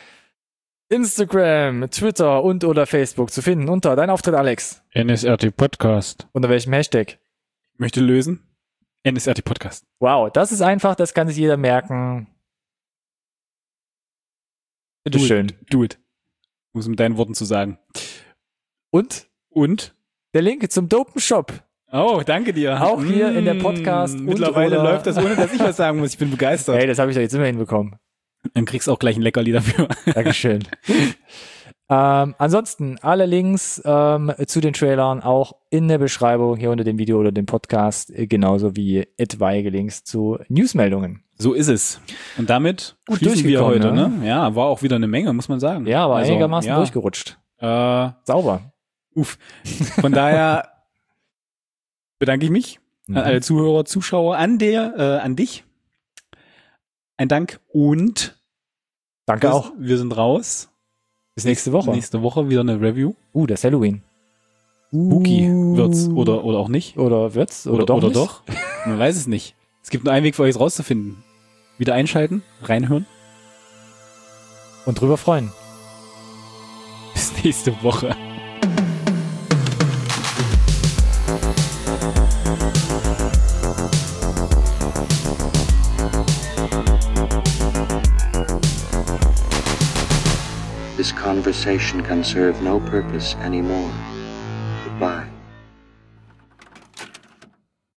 Instagram, Twitter und oder Facebook zu finden unter Dein Auftritt, Alex. N S R T Podcast. Unter welchem Hashtag? Möchte lösen? N S R T Podcast. Wow, das ist einfach, das kann sich jeder merken. Bitteschön. Do it. Muss mit deinen Worten zu sagen. Und? Und? Der Link zum Dopen Shop. Oh, danke dir. Auch hier mmh, in der Podcast. Mittlerweile läuft das, ohne dass ich was sagen muss. Ich bin begeistert. Hey, das habe ich doch jetzt immer hinbekommen. Dann kriegst du auch gleich ein Leckerli dafür. Dankeschön. ähm, ansonsten alle Links ähm, zu den Trailern auch in der Beschreibung hier unter dem Video oder dem Podcast, äh, genauso wie etwaige Links zu Newsmeldungen. So ist es. Und damit gut schließen wir heute, ne? ne? Ja, war auch wieder eine Menge, muss man sagen. Ja, war also, einigermaßen ja. durchgerutscht. Äh, Sauber. Uff. Von daher bedanke ich mich mhm. an alle Zuhörer, Zuschauer, an der, äh, an dich. Ein Dank und danke wir, auch. Wir sind raus. Bis nächste Woche. Nächste Woche wieder eine Review. Uh, das ist Halloween. Spooky uh. wird's oder oder auch nicht. Oder wird's oder, oder doch oder nicht? doch. Man weiß es nicht. Es gibt nur einen Weg für euch rauszufinden. Wieder einschalten, reinhören und drüber freuen. Bis nächste Woche. This conversation can serve no purpose anymore.